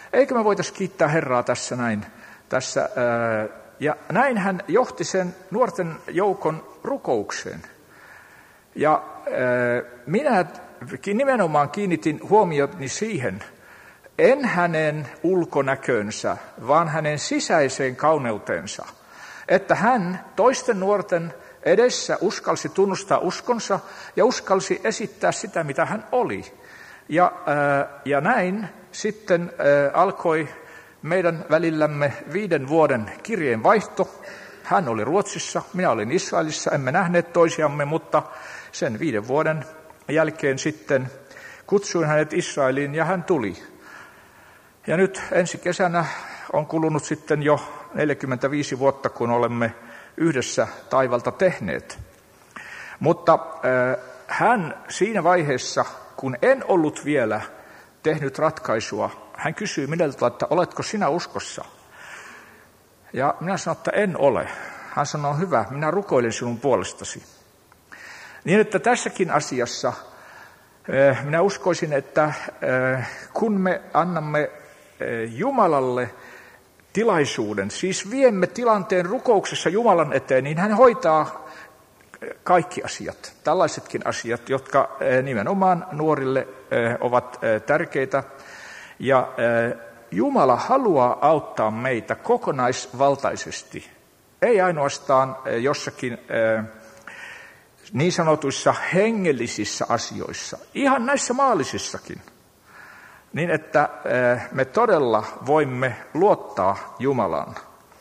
eikö me voitaisi kiittää Herraa tässä näin. Tässä, ja näin hän johti sen nuorten joukon rukoukseen. Ja minä nimenomaan kiinnitin huomioni siihen, en hänen ulkonäkönsä, vaan hänen sisäiseen kauneutensa. Että hän toisten nuorten edessä uskalsi tunnustaa uskonsa ja uskalsi esittää sitä, mitä hän oli. Ja, ja näin sitten alkoi meidän välillämme viiden vuoden kirjeenvaihto. Hän oli Ruotsissa, minä olin Israelissa, emme nähneet toisiamme, mutta sen viiden vuoden jälkeen sitten kutsuin hänet Israeliin ja hän tuli. Ja nyt ensi kesänä on kulunut sitten jo neljäkymmentäviisi vuotta, kun olemme yhdessä taivalta tehneet. Mutta äh, hän siinä vaiheessa, kun en ollut vielä tehnyt ratkaisua, hän kysyi minulta, että oletko sinä uskossa? Ja minä sanoin, että en ole. Hän sanoi, hyvä, minä rukoilen sinun puolestasi. Niin, että tässäkin asiassa äh, minä uskoisin, että äh, kun me annamme äh, Jumalalle tilaisuuden, siis viemme tilanteen rukouksessa Jumalan eteen, niin hän hoitaa kaikki asiat, tällaisetkin asiat, jotka nimenomaan nuorille ovat tärkeitä. Ja Jumala haluaa auttaa meitä kokonaisvaltaisesti, ei ainoastaan jossakin niin sanotuissa hengellisissä asioissa, ihan näissä maallisissakin. Niin, että me todella voimme luottaa Jumalaan.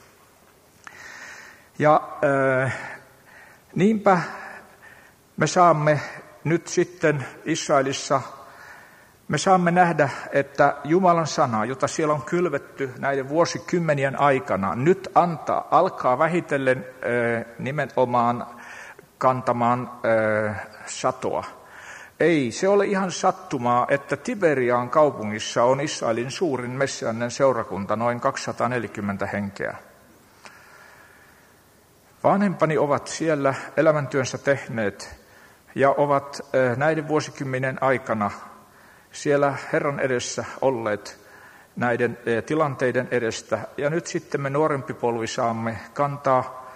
Ja äh, niinpä me saamme nyt sitten Israelissa, me saamme nähdä, että Jumalan sana, jota siellä on kylvetty näiden vuosikymmenien aikana, nyt antaa, alkaa vähitellen äh, nimenomaan kantamaan äh, satoa. Ei se ole ihan sattumaa, että Tiberiaan kaupungissa on Israelin suurin messiaaninen seurakunta, noin kaksisataaneljäkymmentä henkeä. Vanhempani ovat siellä elämäntyönsä tehneet ja ovat näiden vuosikymmenen aikana siellä Herran edessä olleet näiden tilanteiden edestä. Ja nyt sitten me nuorempi polvi saamme kantaa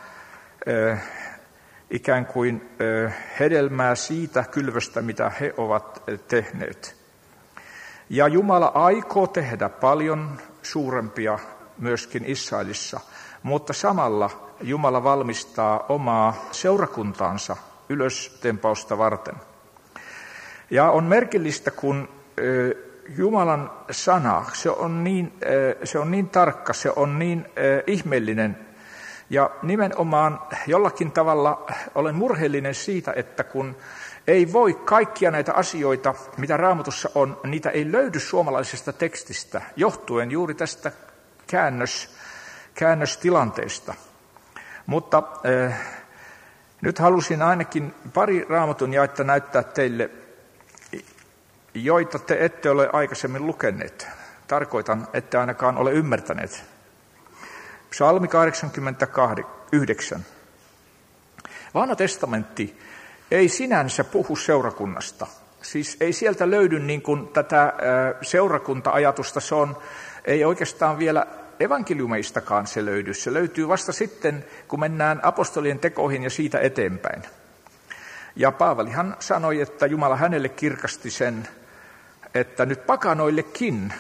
ikään kuin hedelmää siitä kylvöstä, mitä he ovat tehneet. Ja Jumala aikoo tehdä paljon suurempia myöskin Israelissa, mutta samalla Jumala valmistaa omaa seurakuntaansa ylöstempausta varten. Ja on merkillistä, kun Jumalan sana, se on niin, se on niin tarkka, se on niin ihmeellinen. Ja nimenomaan jollakin tavalla olen murheellinen siitä, että kun ei voi kaikkia näitä asioita, mitä Raamatussa on, niitä ei löydy suomalaisesta tekstistä, johtuen juuri tästä käännös, käännöstilanteesta. Mutta äh, nyt halusin ainakin pari Raamatun jaetta näyttää teille, joita te ette ole aikaisemmin lukeneet. Tarkoitan, ette ainakaan ole ymmärtäneet. Psalmi kahdeksankymmentäyhdeksän. Vanha testamentti ei sinänsä puhu seurakunnasta. Siis ei sieltä löydy niin kuin tätä seurakunta-ajatusta. Se on, ei oikeastaan vielä evankeliumeistakaan se löydy. Se löytyy vasta sitten, kun mennään apostolien tekoihin ja siitä eteenpäin. Ja Paavalihan sanoi, että Jumala hänelle kirkasti sen, että nyt pakanoillekin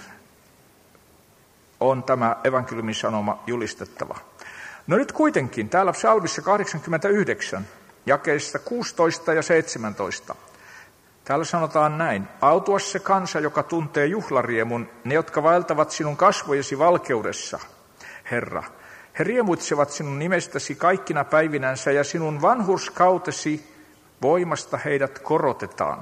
on tämä evankeliumin sanoma julistettava. No nyt kuitenkin, täällä psalmissa kahdeksankymmentäyhdeksän, jakeista kuusitoista ja seitsemäntoista. Täällä sanotaan näin. Autua se kansa, joka tuntee juhlariemun, ne, jotka vaeltavat sinun kasvojesi valkeudessa, Herra. He riemuitsevat sinun nimestäsi kaikkina päivinänsä ja sinun vanhurskautesi voimasta heidät korotetaan.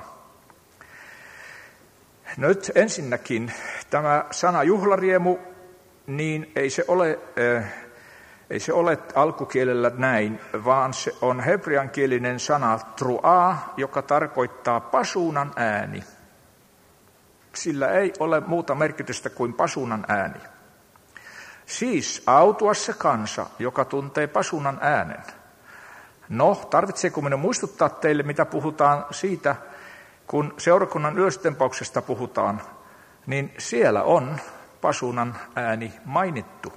Nyt ensinnäkin tämä sana juhlariemu, niin ei se ole, äh, ei se ole alkukielellä näin, vaan se on hebreankielinen sana truaa, joka tarkoittaa pasuunan ääni. Sillä ei ole muuta merkitystä kuin pasuunan ääni. Siis autua se kansa, joka tuntee pasuunan äänen. No, tarvitseeko minun muistuttaa teille, mitä puhutaan siitä, kun seurakunnan ylöstempauksesta puhutaan, niin siellä on pasunan ääni mainittu.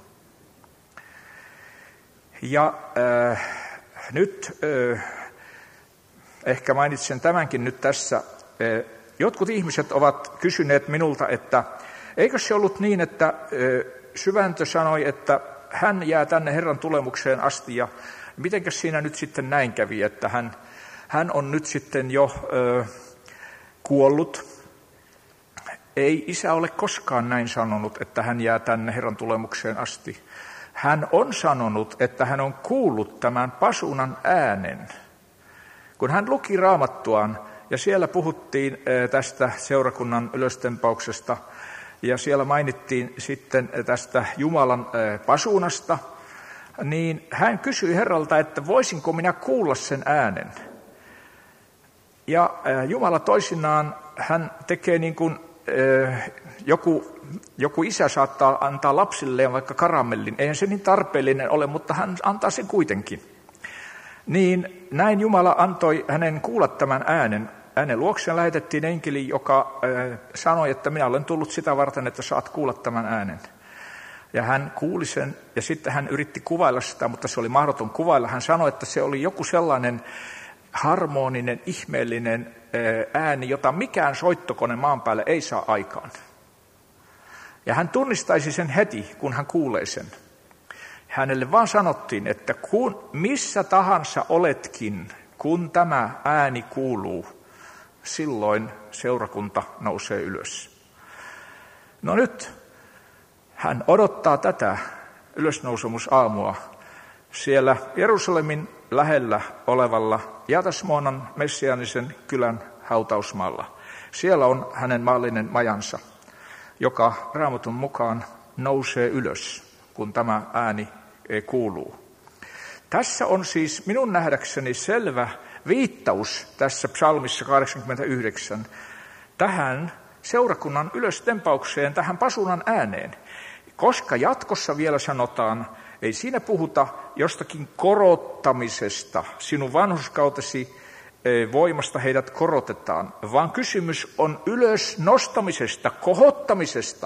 Ja äh, nyt äh, ehkä mainitsen tämänkin nyt tässä. Äh, jotkut ihmiset ovat kysyneet minulta, että eikö se ollut niin, että äh, Syväntö sanoi, että hän jää tänne Herran tulemukseen asti, ja mitenkäs siinä nyt sitten näin kävi, että hän, hän on nyt sitten jo ö, kuollut. Ei isä ole koskaan näin sanonut, että hän jää tänne Herran tulemukseen asti. Hän on sanonut, että hän on kuullut tämän pasunan äänen. Kun hän luki Raamattuaan, ja siellä puhuttiin tästä seurakunnan ylöstempauksesta, ja siellä mainittiin sitten tästä Jumalan pasunasta, niin hän kysyi Herralta, että voisinko minä kuulla sen äänen. Ja Jumala toisinaan, hän tekee niin kuin joku, joku isä saattaa antaa lapsilleen vaikka karamellin. Eihän se niin tarpeellinen ole, mutta hän antaa sen kuitenkin. Niin näin Jumala antoi hänen kuulla tämän äänen. Hänen luokseen lähetettiin enkeli, joka äh, sanoi, että minä olen tullut sitä varten, että saat kuulla tämän äänen. Ja hän kuuli sen, ja sitten hän yritti kuvailla sitä, mutta se oli mahdoton kuvailla. Hän sanoi, että se oli joku sellainen harmoninen, ihmeellinen äh, ääni, jota mikään soittokone maan päälle ei saa aikaan. Ja hän tunnistaisi sen heti, kun hän kuulee sen. Hänelle vaan sanottiin, että kun missä tahansa oletkin, kun tämä ääni kuuluu, silloin seurakunta nousee ylös. No nyt hän odottaa tätä ylösnousemusaamua siellä Jerusalemin lähellä olevalla Jaatasmoonan messiaanisen kylän hautausmaalla. Siellä on hänen maallinen majansa, joka Raamatun mukaan nousee ylös, kun tämä ääni kuuluu. Tässä on siis minun nähdäkseni selvä viittaus tässä psalmissa kahdeksankymmentäyhdeksän tähän seurakunnan ylöstempaukseen, tähän pasunan ääneen. Koska jatkossa vielä sanotaan, ei siinä puhuta jostakin korottamisesta, sinun vanhurskautesi voimasta heidät korotetaan, vaan kysymys on ylös nostamisesta, kohottamisesta.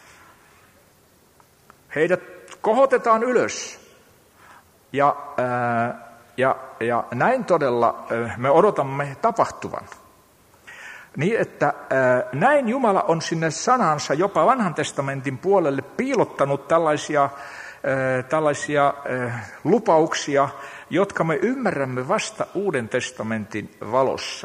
Heidät kohotetaan ylös. Ja, ää, ja, ja näin todella ää, me odotamme tapahtuvan. Niin, että ää, näin Jumala on sinne sanansa jopa vanhan testamentin puolelle piilottanut tällaisia, ää, tällaisia ää, lupauksia, jotka me ymmärrämme vasta Uuden testamentin valossa.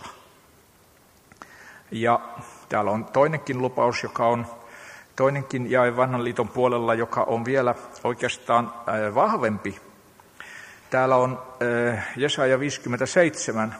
Ja täällä on toinenkin lupaus, joka on toinenkin jae vanhan liiton puolella, joka on vielä oikeastaan ää, vahvempi. Täällä on ää, Jesaja viisikymmentäseitsemän,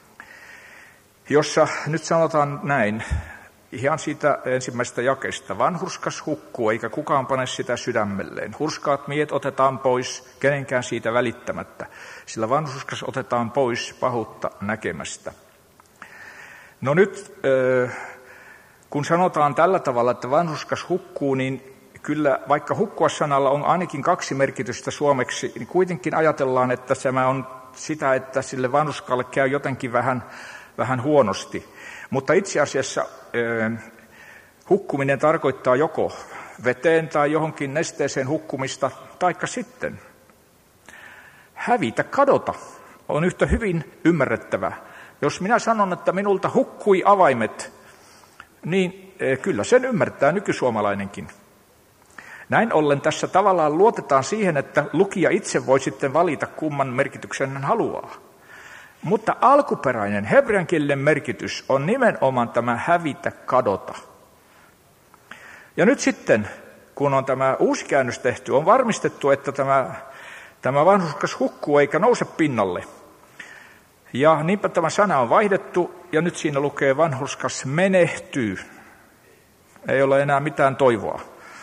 jossa nyt sanotaan näin, ihan siitä ensimmäisestä jakeesta. Vanhurskas hukkuu, eikä kukaan pane sitä sydämelleen. Hurskaat miehet otetaan pois, kenenkään siitä välittämättä, sillä vanhurskas otetaan pois pahuutta näkemästä. No nyt, kun sanotaan tällä tavalla, että vanhurskas hukkuu, niin kyllä vaikka hukkua-sanalla on ainakin kaksi merkitystä suomeksi, niin kuitenkin ajatellaan, että se on sitä, että sille vanhurskalle käy jotenkin vähän vähän huonosti. Mutta itse asiassa eh, hukkuminen tarkoittaa joko veteen tai johonkin nesteeseen hukkumista, taikka sitten hävitä, kadota on yhtä hyvin ymmärrettävä. Jos minä sanon, että minulta hukkui avaimet, niin eh, kyllä sen ymmärtää nykysuomalainenkin. Näin ollen tässä tavallaan luotetaan siihen, että lukija itse voi sitten valita, kumman merkityksen hän haluaa. Mutta alkuperäinen hebreankielinen merkitys on nimenomaan tämä hävitä, kadota. Ja nyt sitten, kun on tämä uusi käännös tehty, on varmistettu, että tämä, tämä vanhurskas hukkuu eikä nouse pinnalle. Ja niinpä tämä sana on vaihdettu, ja nyt siinä lukee vanhurskas menehtyy. Ei ole enää mitään toivoa.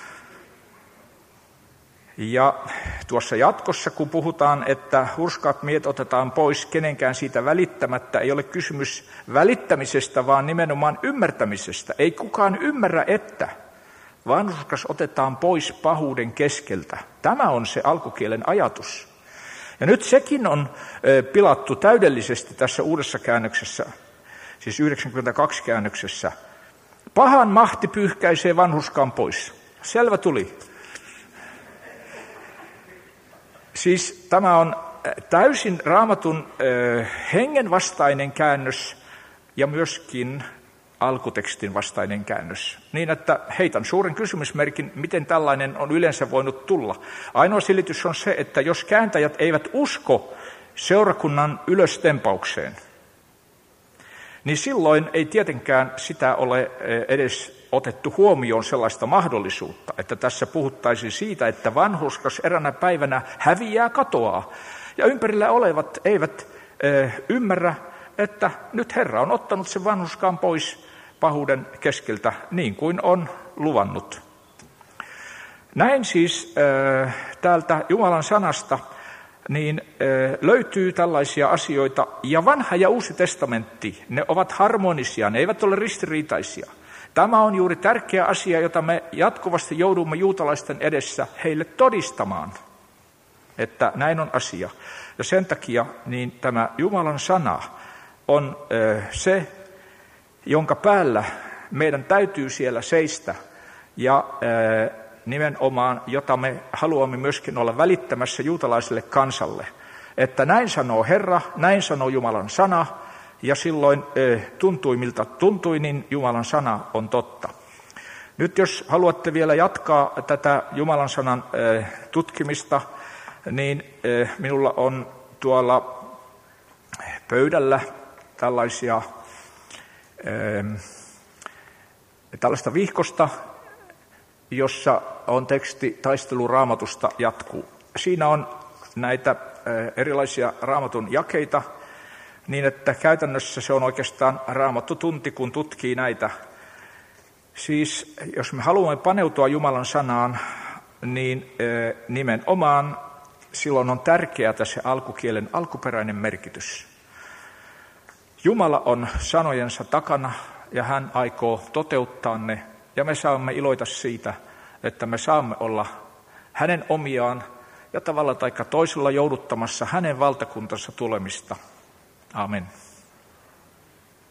Ja tuossa jatkossa, kun puhutaan, että hurskaat miehet otetaan pois, kenenkään siitä välittämättä, ei ole kysymys välittämisestä, vaan nimenomaan ymmärtämisestä. Ei kukaan ymmärrä, että vanhurskas otetaan pois pahuuden keskeltä. Tämä on se alkukielen ajatus. Ja nyt sekin on pilattu täydellisesti tässä uudessa käännöksessä, siis yhdeksänkymmentäkaksi käännöksessä. Pahan mahti pyyhkäisee vanhurskaan pois. Selvä tuli. Siis tämä on täysin Raamatun äh, hengenvastainen käännös ja myöskin alkutekstin vastainen käännös. Niin, että heitän suuren kysymysmerkin, miten tällainen on yleensä voinut tulla. Ainoa selitys on se, että jos kääntäjät eivät usko seurakunnan ylöstempaukseen, niin silloin ei tietenkään sitä ole edes otettu huomioon sellaista mahdollisuutta, että tässä puhuttaisiin siitä, että vanhurskas eränä päivänä häviää, katoaa. Ja ympärillä olevat eivät eh, ymmärrä, että nyt Herra on ottanut sen vanhurskaan pois pahuuden keskeltä, niin kuin on luvannut. Näin siis äh, täältä Jumalan sanasta niin äh, löytyy tällaisia asioita, ja vanha ja uusi testamentti, ne ovat harmonisia, ne eivät ole ristiriitaisia. Tämä on juuri tärkeä asia, jota me jatkuvasti joudumme juutalaisten edessä heille todistamaan, että näin on asia. Ja sen takia niin tämä Jumalan sana on äh, se, jonka päällä meidän täytyy siellä seistä, ja ää, nimenomaan, jota me haluamme myöskin olla välittämässä juutalaiselle kansalle. Että näin sanoo Herra, näin sanoo Jumalan sana, ja silloin ää, tuntui miltä tuntui, niin Jumalan sana on totta. Nyt jos haluatte vielä jatkaa tätä Jumalan sanan ää, tutkimista, niin ää, minulla on tuolla pöydällä tällaisia tällaista vihkosta, jossa on teksti Taistelu Raamatusta jatkuu. Siinä on näitä erilaisia Raamatun jakeita, niin että käytännössä se on oikeastaan Raamattutunti, kun tutkii näitä. Siis jos me haluamme paneutua Jumalan sanaan, niin nimenomaan silloin on tärkeää se alkukielen alkuperäinen merkitys. Jumala on sanojensa takana, ja hän aikoo toteuttaa ne, ja me saamme iloita siitä, että me saamme olla hänen omiaan ja tavalla tai toisella jouduttamassa hänen valtakuntansa tulemista. Amen.